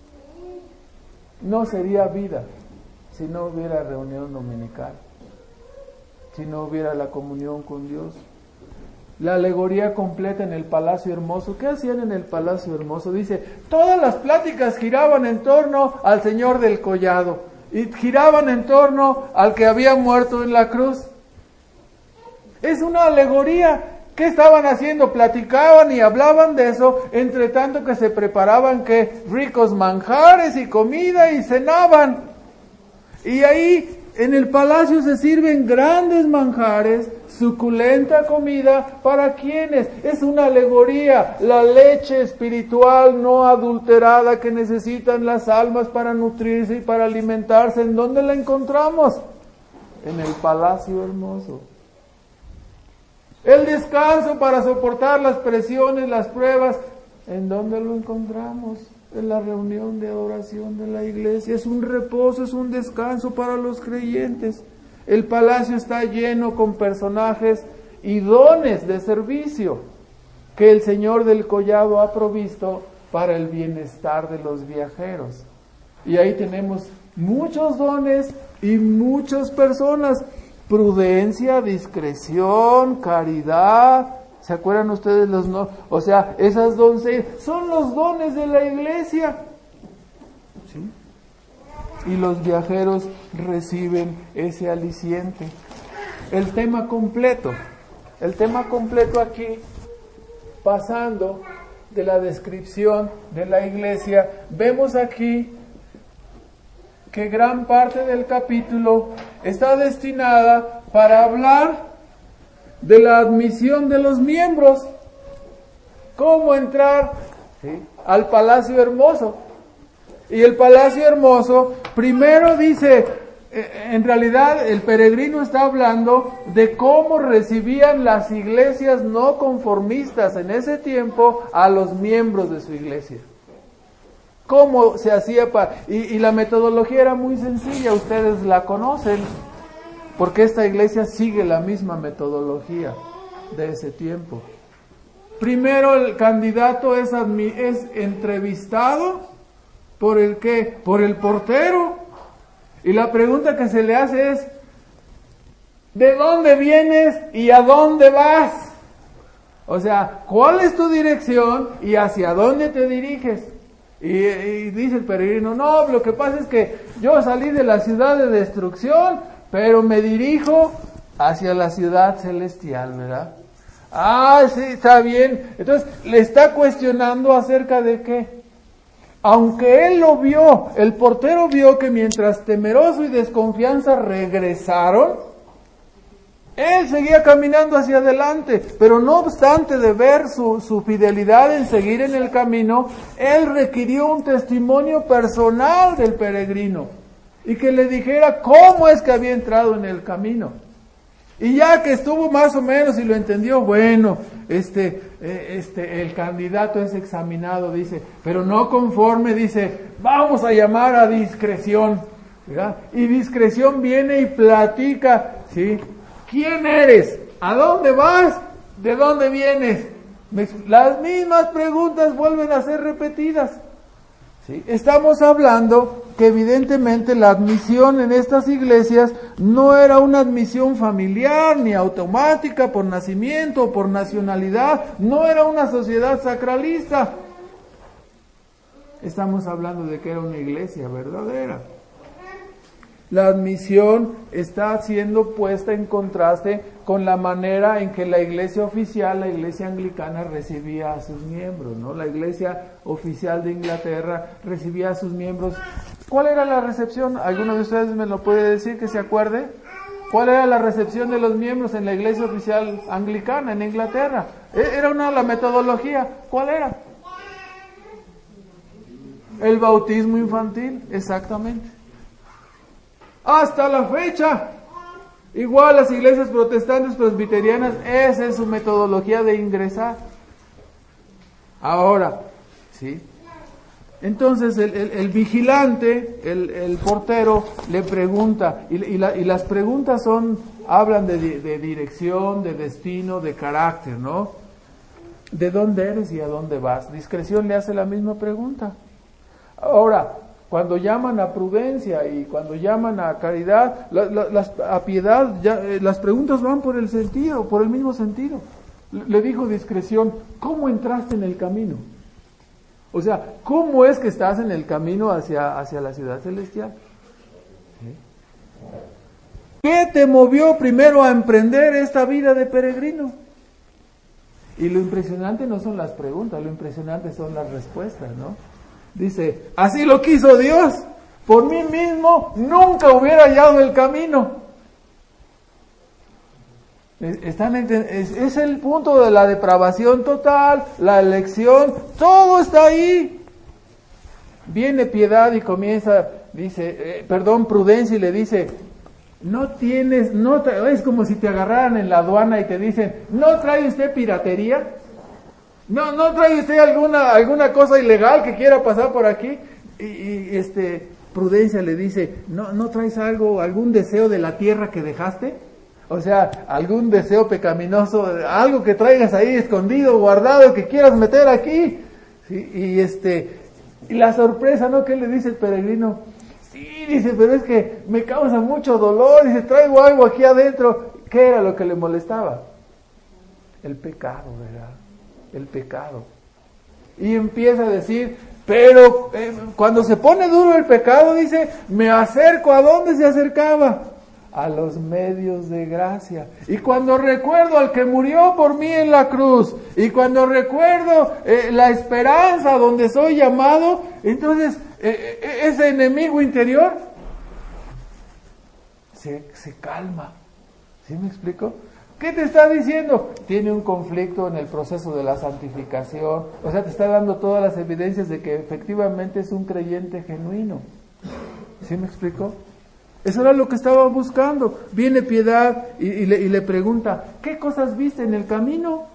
Speaker 1: No sería vida si no hubiera reunión dominical, si no hubiera la comunión con Dios. La alegoría completa en el Palacio Hermoso. ¿Qué hacían en el Palacio Hermoso? Dice, todas las pláticas giraban en torno al Señor del Collado. Y giraban en torno al que había muerto en la cruz. Es una alegoría. ¿Qué estaban haciendo? Platicaban y hablaban de eso, entre tanto que se preparaban ricos manjares y comida y cenaban. Y ahí en el palacio se sirven grandes manjares, suculenta comida, ¿para quiénes? Es una alegoría, la leche espiritual no adulterada que necesitan las almas para nutrirse y para alimentarse. ¿En dónde la encontramos? En el Palacio Hermoso. El descanso para soportar las presiones, las pruebas, ¿en dónde lo encontramos? En la reunión de adoración de la iglesia. Es un reposo, es un descanso para los creyentes. El palacio está lleno con personajes y dones de servicio que el Señor del Collado ha provisto para el bienestar de los viajeros. Y ahí tenemos muchos dones y muchas personas. Prudencia, discreción, caridad. ¿Se acuerdan ustedes los no? O sea, esas doncellas son los dones de la iglesia. ¿Sí? Y los viajeros reciben ese aliciente. El tema completo aquí, pasando de la descripción de la iglesia, vemos aquí que gran parte del capítulo está destinada para hablar de la admisión de los miembros. ¿Cómo entrar al Palacio Hermoso? Y el Palacio Hermoso, primero dice, en realidad el peregrino está hablando de cómo recibían las iglesias no conformistas en ese tiempo a los miembros de su iglesia. ¿Cómo se hacía y la metodología era muy sencilla, ustedes la conocen, porque esta iglesia sigue la misma metodología de ese tiempo. Primero el candidato es entrevistado ¿por el qué? Por el portero. Y la pregunta que se le hace es, ¿de dónde vienes y a dónde vas? O sea, ¿cuál es tu dirección y hacia dónde te diriges? Y dice el peregrino, no, lo que pasa es que yo salí de la ciudad de destrucción, pero me dirijo hacia la ciudad celestial, ¿verdad? Ah, sí, está bien. Entonces, le está cuestionando acerca de qué. Aunque él lo vio, el portero vio que mientras temeroso y desconfianza regresaron, él seguía caminando hacia adelante, pero no obstante de ver su fidelidad en seguir en el camino, él requirió un testimonio personal del peregrino y que le dijera cómo es que había entrado en el camino. Y ya que estuvo más o menos y lo entendió, bueno, el candidato es examinado, dice, pero no conforme, dice, vamos a llamar a discreción, ¿verdad? Y discreción viene y platica, ¿sí? ¿Quién eres? ¿A dónde vas? ¿De dónde vienes? Las mismas preguntas vuelven a ser repetidas. ¿Sí? Estamos hablando que evidentemente la admisión en estas iglesias no era una admisión familiar ni automática por nacimiento o por nacionalidad, no era una sociedad sacralista. Estamos hablando de que era una iglesia verdadera. La admisión está siendo puesta en contraste con la manera en que la iglesia oficial, la iglesia anglicana, recibía a sus miembros, ¿no? La iglesia oficial de Inglaterra recibía a sus miembros. ¿Cuál era la recepción? ¿Alguno de ustedes me lo puede decir, que se acuerde? ¿Cuál era la recepción de los miembros en la iglesia oficial anglicana en Inglaterra? Era la metodología. ¿Cuál era? El bautismo infantil, exactamente. Hasta la fecha, igual las iglesias protestantes presbiterianas, esa es su metodología de ingresar. Ahora, ¿sí? Entonces el vigilante, el portero, le pregunta, y las preguntas hablan de dirección, de destino, de carácter, ¿no? ¿De dónde eres y a dónde vas? Discreción le hace la misma pregunta. Ahora, cuando llaman a prudencia y cuando llaman a caridad, a piedad, las preguntas van por el mismo sentido. Le dijo Discreción, ¿cómo entraste en el camino? O sea, ¿cómo es que estás en el camino hacia la ciudad celestial? ¿Sí? ¿Qué te movió primero a emprender esta vida de peregrino? Y lo impresionante no son las preguntas, lo impresionante son las respuestas, ¿no? Dice, así lo quiso Dios, por mí mismo nunca hubiera hallado el camino. Es el punto de la depravación total, la elección, todo está ahí. Viene piedad y comienza, prudencia, y le dice, es como si te agarraran en la aduana y te dicen, ¿no trae usted piratería? ¿No trae usted alguna cosa ilegal que quiera pasar por aquí? Y Prudencia le dice, ¿no traes algún deseo de la tierra que dejaste? O sea, algún deseo pecaminoso, algo que traigas ahí escondido, guardado, que quieras meter aquí. ¿Sí? Y la sorpresa, ¿no? ¿Qué le dice el peregrino? Sí, dice, pero es que me causa mucho dolor, dice, traigo algo aquí adentro. ¿Qué era lo que le molestaba? El pecado, ¿verdad? El pecado. Y empieza a decir, pero cuando se pone duro el pecado, dice, me acerco. ¿A dónde se acercaba? A los medios de gracia. Y cuando recuerdo al que murió por mí en la cruz, y cuando recuerdo la esperanza donde soy llamado, entonces ese enemigo interior se calma. ¿Sí me explico? ¿Qué te está diciendo? Tiene un conflicto en el proceso de la santificación. O sea, te está dando todas las evidencias de que efectivamente es un creyente genuino. ¿Sí me explico? Eso era lo que estaba buscando. Viene piedad y le pregunta, ¿qué cosas viste en el camino?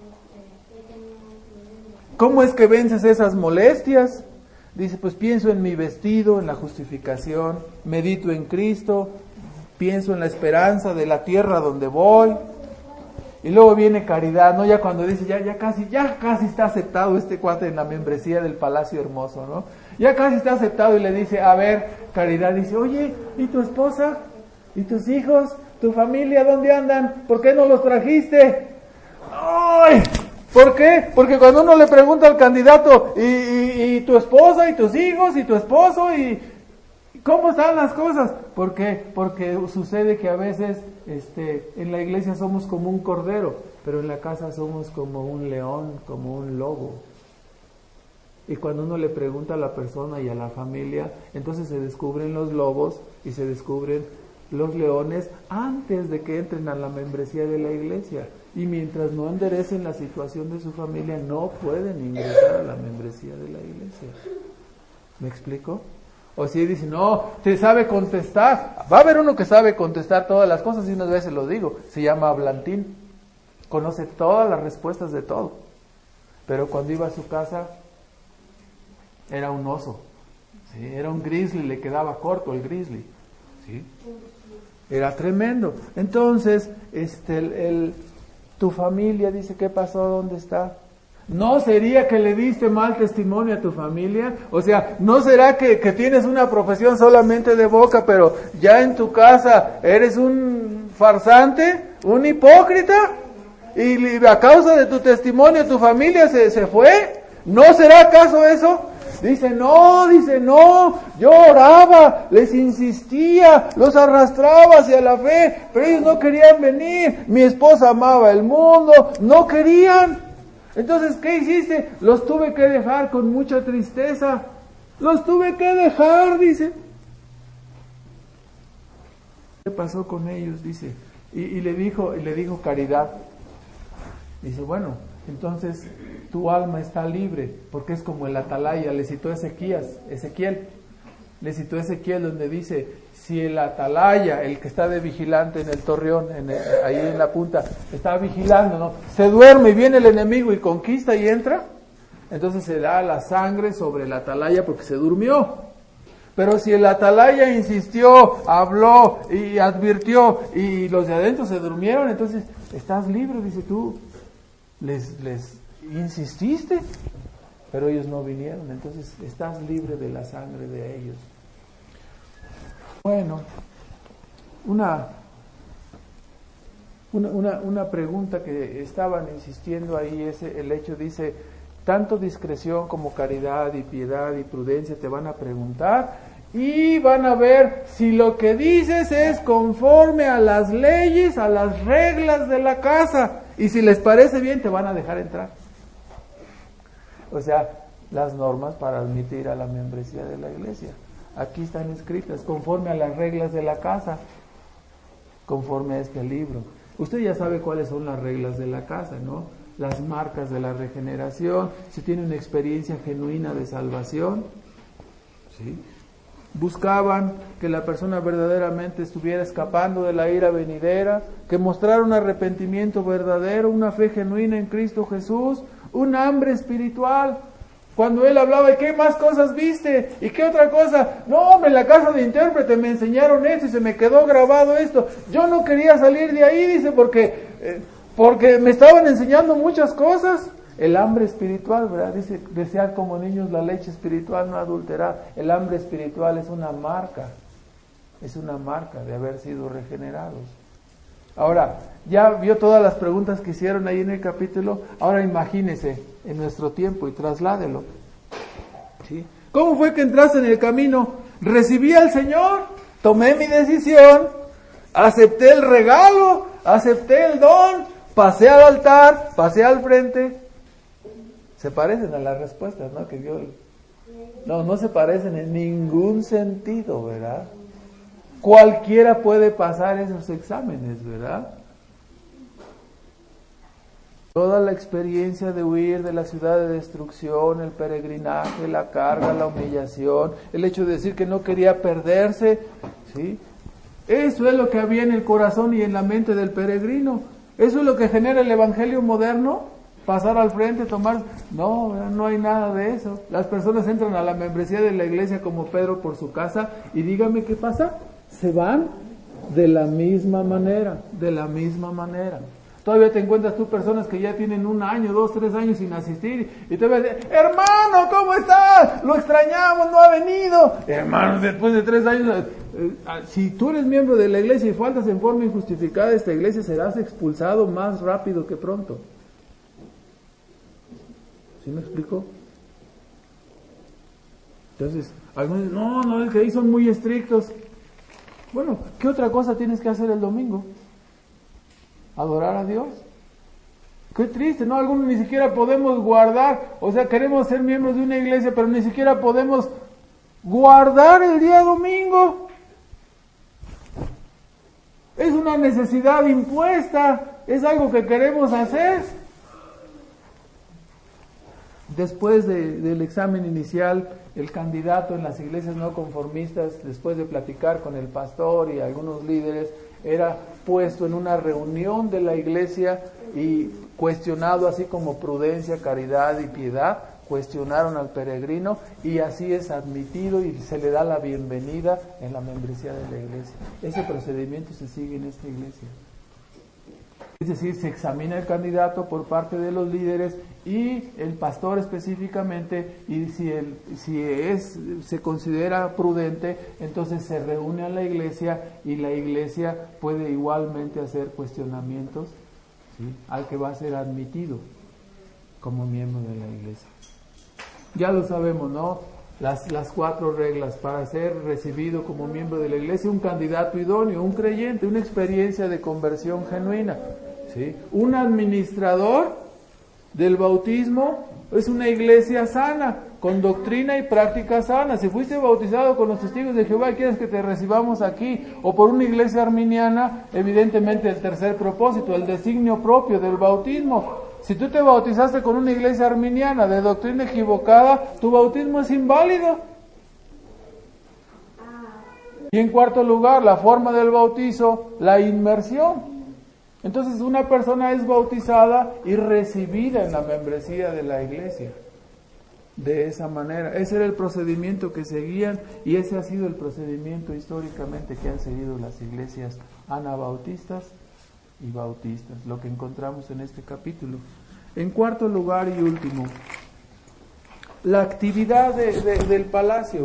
Speaker 1: ¿Cómo es que vences esas molestias? Dice, pues pienso en mi vestido, en la justificación, medito en Cristo, pienso en la esperanza de la tierra donde voy. Y luego viene caridad, ¿no? Ya cuando dice, ya casi está aceptado este cuate en la membresía del Palacio Hermoso, ¿no? Ya casi está aceptado y le dice, a ver, caridad, dice, oye, ¿y tu esposa? ¿Y tus hijos? ¿Tu familia? ¿Dónde andan? ¿Por qué no los trajiste? ¡Ay! ¿Por qué? Porque cuando uno le pregunta al candidato, ¿y tu esposa? ¿Y tus hijos? ¿Y tu esposo? ¿Y cómo están las cosas? ¿Por qué? Porque sucede que a veces en la iglesia somos como un cordero, pero en la casa somos como un león, como un lobo. Y cuando uno le pregunta a la persona y a la familia, entonces se descubren los lobos y se descubren los leones antes de que entren a la membresía de la iglesia. Y mientras no enderecen la situación de su familia, no pueden ingresar a la membresía de la iglesia. ¿Me explico? O si dice, no, te sabe contestar. Va a haber uno que sabe contestar todas las cosas, y unas veces lo digo, se llama hablantín. Conoce todas las respuestas de todo. Pero cuando iba a su casa, era un oso. ¿Sí? Era un grizzly, le quedaba corto el grizzly. ¿Sí? Era tremendo. Entonces, tu familia dice, ¿qué pasó? ¿Dónde está? ¿No sería que le diste mal testimonio a tu familia? O sea, ¿no será que tienes una profesión solamente de boca, pero ya en tu casa eres un farsante, un hipócrita? Y a causa de tu testimonio tu familia se fue. ¿No será acaso eso? Dice, no, yo oraba, les insistía, los arrastraba hacia la fe, pero ellos no querían venir. Mi esposa amaba el mundo, no querían. Entonces, ¿qué hiciste? Los tuve que dejar con mucha tristeza. Los tuve que dejar, dice. ¿Qué pasó con ellos? Dice, y le dijo Caridad. Dice, bueno, entonces tu alma está libre, porque es como el atalaya. Le citó Ezequiel, donde dice, si el atalaya, el que está de vigilante en el torreón, ahí en la punta, está vigilando, ¿no? Se duerme y viene el enemigo y conquista y entra, entonces se da la sangre sobre el atalaya porque se durmió. Pero si el atalaya insistió, habló y advirtió y los de adentro se durmieron, entonces estás libre, dice tú. Les insististe, pero ellos no vinieron, entonces estás libre de la sangre de ellos. Bueno, una pregunta que estaban insistiendo ahí es el hecho, dice, tanto discreción como caridad y piedad y prudencia te van a preguntar y van a ver si lo que dices es conforme a las leyes, a las reglas de la casa, y si les parece bien te van a dejar entrar. O sea, las normas para admitir a la membresía de la iglesia. Aquí están escritas, conforme a las reglas de la casa, conforme a este libro. Usted ya sabe cuáles son las reglas de la casa, ¿no? Las marcas de la regeneración, si tiene una experiencia genuina de salvación, ¿sí? Buscaban que la persona verdaderamente estuviera escapando de la ira venidera, que mostrara un arrepentimiento verdadero, una fe genuina en Cristo Jesús, un hambre espiritual. Cuando él hablaba, ¿y qué más cosas viste? ¿Y qué otra cosa? No, hombre, en la casa de intérprete me enseñaron esto y se me quedó grabado esto. Yo no quería salir de ahí, dice, porque me estaban enseñando muchas cosas. El hambre espiritual, ¿verdad? Dice, desear como niños la leche espiritual no adulterada. El hambre espiritual es una marca de haber sido regenerados. Ahora, ya vio todas las preguntas que hicieron ahí en el capítulo. Ahora imagínese en nuestro tiempo y trasládelo. ¿Sí? ¿Cómo fue que entraste en el camino? Recibí al Señor, tomé mi decisión, acepté el regalo, acepté el don, pasé al altar, pasé al frente. Se parecen a las respuestas, ¿no? Que dio. No se parecen en ningún sentido, ¿verdad? Cualquiera puede pasar esos exámenes, ¿verdad? Toda la experiencia de huir de la ciudad de destrucción, el peregrinaje, la carga, la humillación, el hecho de decir que no quería perderse, ¿sí? Eso es lo que había en el corazón y en la mente del peregrino. Eso es lo que genera el evangelio moderno. Pasar al frente, tomar... No hay nada de eso. Las personas entran a la membresía de la iglesia como Pedro por su casa y dígame qué pasa. Se van de la misma manera. Todavía te encuentras tú personas que ya tienen 1 año, 2, 3 años sin asistir y te vas a decir, hermano, ¿cómo estás? Lo extrañamos, no ha venido. Hermano, después de 3 años, si tú eres miembro de la iglesia y faltas en forma injustificada de esta iglesia, serás expulsado más rápido que pronto. ¿Sí me explico? Entonces, algunos dicen, no, es que ahí son muy estrictos. Bueno, ¿qué otra cosa tienes que hacer el domingo? ¿Adorar a Dios? Qué triste, ¿no? Algunos ni siquiera podemos guardar, o sea, queremos ser miembros de una iglesia, pero ni siquiera podemos guardar el día domingo. Es una necesidad impuesta, es algo que queremos hacer. Después del examen inicial, el candidato en las iglesias no conformistas, después de platicar con el pastor y algunos líderes, era puesto en una reunión de la iglesia y cuestionado, así como prudencia, caridad y piedad, cuestionaron al peregrino y así es admitido y se le da la bienvenida en la membresía de la iglesia. Ese procedimiento se sigue en esta iglesia. Es decir, se examina el candidato por parte de los líderes y el pastor específicamente, y se considera prudente, entonces se reúne a la iglesia y la iglesia puede igualmente hacer cuestionamientos, ¿sí?, al que va a ser admitido como miembro de la iglesia. Ya lo sabemos, ¿no? Las 4 reglas para ser recibido como miembro de la iglesia: un candidato idóneo, un creyente, una experiencia de conversión genuina, ¿sí? Un administrador del bautismo es una iglesia sana, con doctrina y práctica sana. Si fuiste bautizado con los testigos de Jehová y quieres que te recibamos aquí, o por una iglesia arminiana, evidentemente el tercer propósito, el designio propio del bautismo. Si tú te bautizaste con una iglesia arminiana de doctrina equivocada, tu bautismo es inválido. Y en cuarto lugar, la forma del bautizo, la inmersión. Entonces una persona es bautizada y recibida en la membresía de la iglesia. De esa manera, ese era el procedimiento que seguían, y ese ha sido el procedimiento históricamente que han seguido las iglesias anabautistas y bautistas, lo que encontramos en este capítulo. En cuarto lugar y último, la actividad del palacio.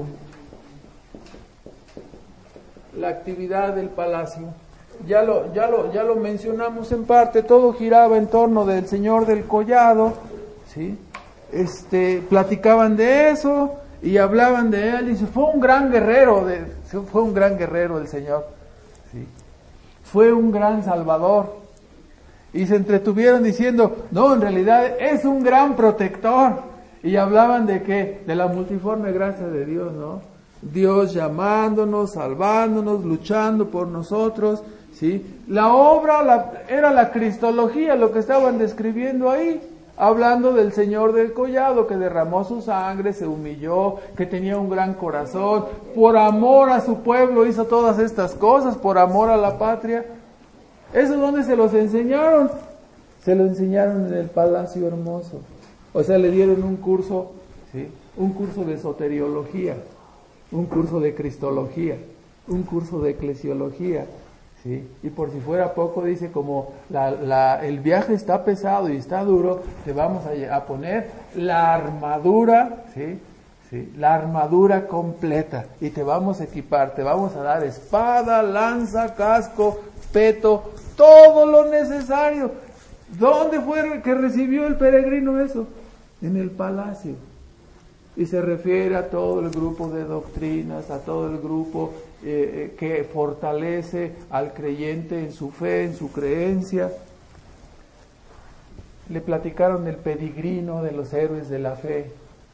Speaker 1: La actividad del palacio. Ya lo mencionamos en parte, todo giraba en torno del Señor del Collado, ¿sí? Platicaban de eso y hablaban de él, y fue un gran guerrero el Señor, ¿sí? Fue un gran salvador, y se entretuvieron diciendo, no, en realidad es un gran protector, y hablaban de qué, de la multiforme gracia de Dios, ¿no? Dios llamándonos, salvándonos, luchando por nosotros, ¿sí? La obra era la cristología, lo que estaban describiendo ahí, hablando del Señor del Collado, que derramó su sangre, se humilló, que tenía un gran corazón, por amor a su pueblo hizo todas estas cosas, por amor a la patria. ¿Eso dónde se los enseñaron? Se lo enseñaron en el Palacio Hermoso. O sea, le dieron un curso, ¿sí? Un curso de soteriología, un curso de cristología, un curso de eclesiología, ¿sí? Y por si fuera poco, dice, como el viaje está pesado y está duro, te vamos a poner la armadura, ¿sí? ¿Sí? La armadura completa, y te vamos a equipar, te vamos a dar espada, lanza, casco, peto, todo lo necesario. ¿Dónde fue que recibió el peregrino eso? En el palacio. Y se refiere a todo el grupo de doctrinas, a todo el grupo que fortalece al creyente en su fe, en su creencia. Le platicaron el peregrino de los héroes de la fe,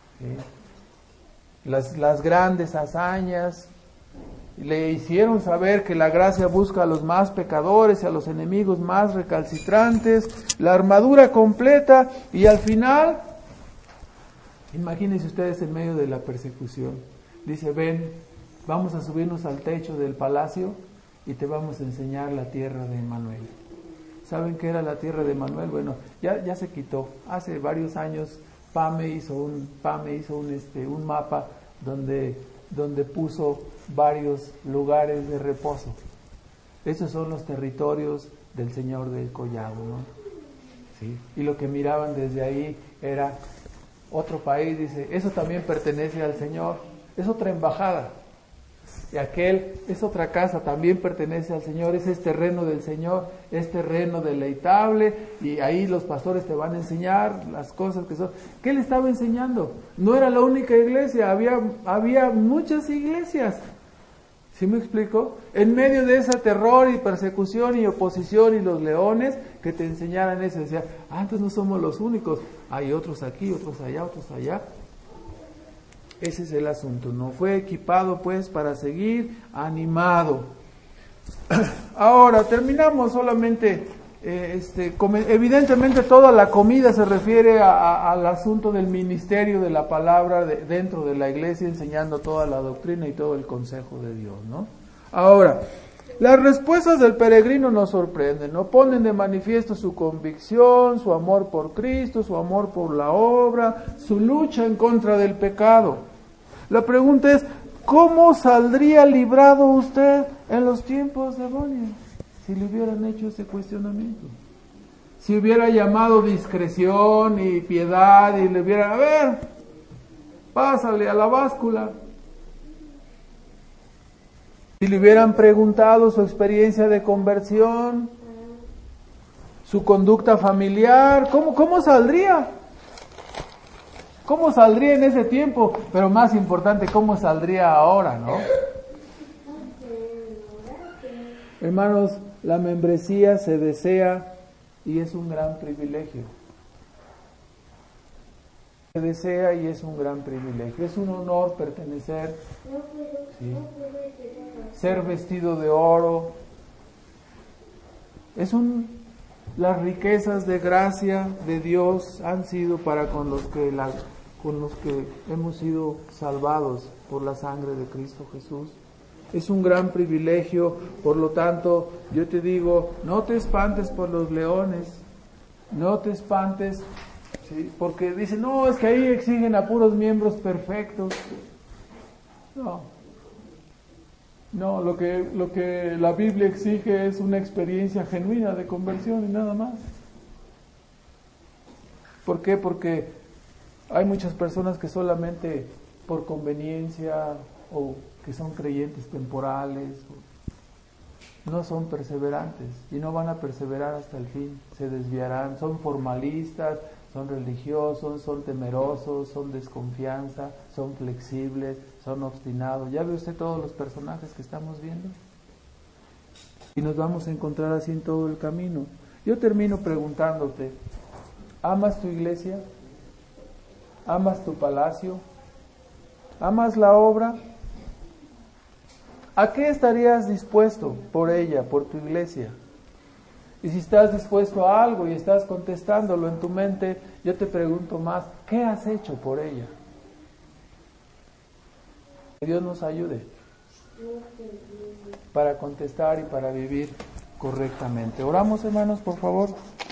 Speaker 1: ¿sí? Las grandes hazañas. Le hicieron saber que la gracia busca a los más pecadores y a los enemigos más recalcitrantes, la armadura completa, y al final, imagínense ustedes en medio de la persecución, dice, ven, vamos a subirnos al techo del palacio y te vamos a enseñar la tierra de Emanuel. ¿Saben qué era la tierra de Emanuel? Bueno, ya se quitó. Hace varios años Pame hizo un mapa donde puso varios lugares de reposo. Esos son los territorios del Señor del Collado, ¿no? ¿Sí? Y lo que miraban desde ahí era otro país, dice, eso también pertenece al Señor, es otra embajada. Y aquel es otra casa, también pertenece al Señor, ese es terreno del Señor, es terreno deleitable, y ahí los pastores te van a enseñar las cosas que son. ¿Qué le estaba enseñando? No era la única iglesia, había muchas iglesias. ¿Sí me explico? En medio de ese terror y persecución y oposición y los leones, que te enseñaran eso, decía, entonces no somos los únicos, hay otros aquí, otros allá, otros allá. Ese es el asunto, no fue equipado pues para seguir animado. Ahora terminamos solamente, evidentemente toda la comida se refiere al asunto del ministerio de la palabra dentro de la iglesia, enseñando toda la doctrina y todo el consejo de Dios, ¿no? Ahora, las respuestas del peregrino nos sorprenden, ¿no? Ponen de manifiesto su convicción, su amor por Cristo, su amor por la obra, su lucha en contra del pecado. La pregunta es, ¿cómo saldría librado usted en los tiempos de Bonnie si le hubieran hecho ese cuestionamiento? Si hubiera llamado discreción y piedad y le hubieran, a ver, pásale a la báscula. Si le hubieran preguntado su experiencia de conversión, su conducta familiar, ¿cómo saldría? ¿Cómo saldría en ese tiempo? Pero más importante, ¿cómo saldría ahora, no? Hermanos, la membresía se desea y es un gran privilegio. Se desea y es un gran privilegio. Es un honor pertenecer, sí, ser vestido de oro. Las riquezas de gracia de Dios han sido para con los que hemos sido salvados por la sangre de Cristo Jesús. Es un gran privilegio, por lo tanto, yo te digo, no te espantes por los leones, no te espantes, ¿sí? Porque dicen, no, es que ahí exigen a puros miembros perfectos. No, lo que la Biblia exige es una experiencia genuina de conversión y nada más. ¿Por qué? Porque hay muchas personas que solamente por conveniencia o que son creyentes temporales no son perseverantes y no van a perseverar hasta el fin, se desviarán, son formalistas, son religiosos, son temerosos, son desconfianza, son flexibles, son obstinados. ¿Ya ve usted todos los personajes que estamos viendo? Y nos vamos a encontrar así en todo el camino. Yo termino preguntándote, ¿amas tu iglesia? ¿Amas tu palacio? ¿Amas la obra? ¿A qué estarías dispuesto por ella, por tu iglesia? Y si estás dispuesto a algo y estás contestándolo en tu mente, yo te pregunto más, ¿qué has hecho por ella? Que Dios nos ayude para contestar y para vivir correctamente. Oramos, hermanos, por favor.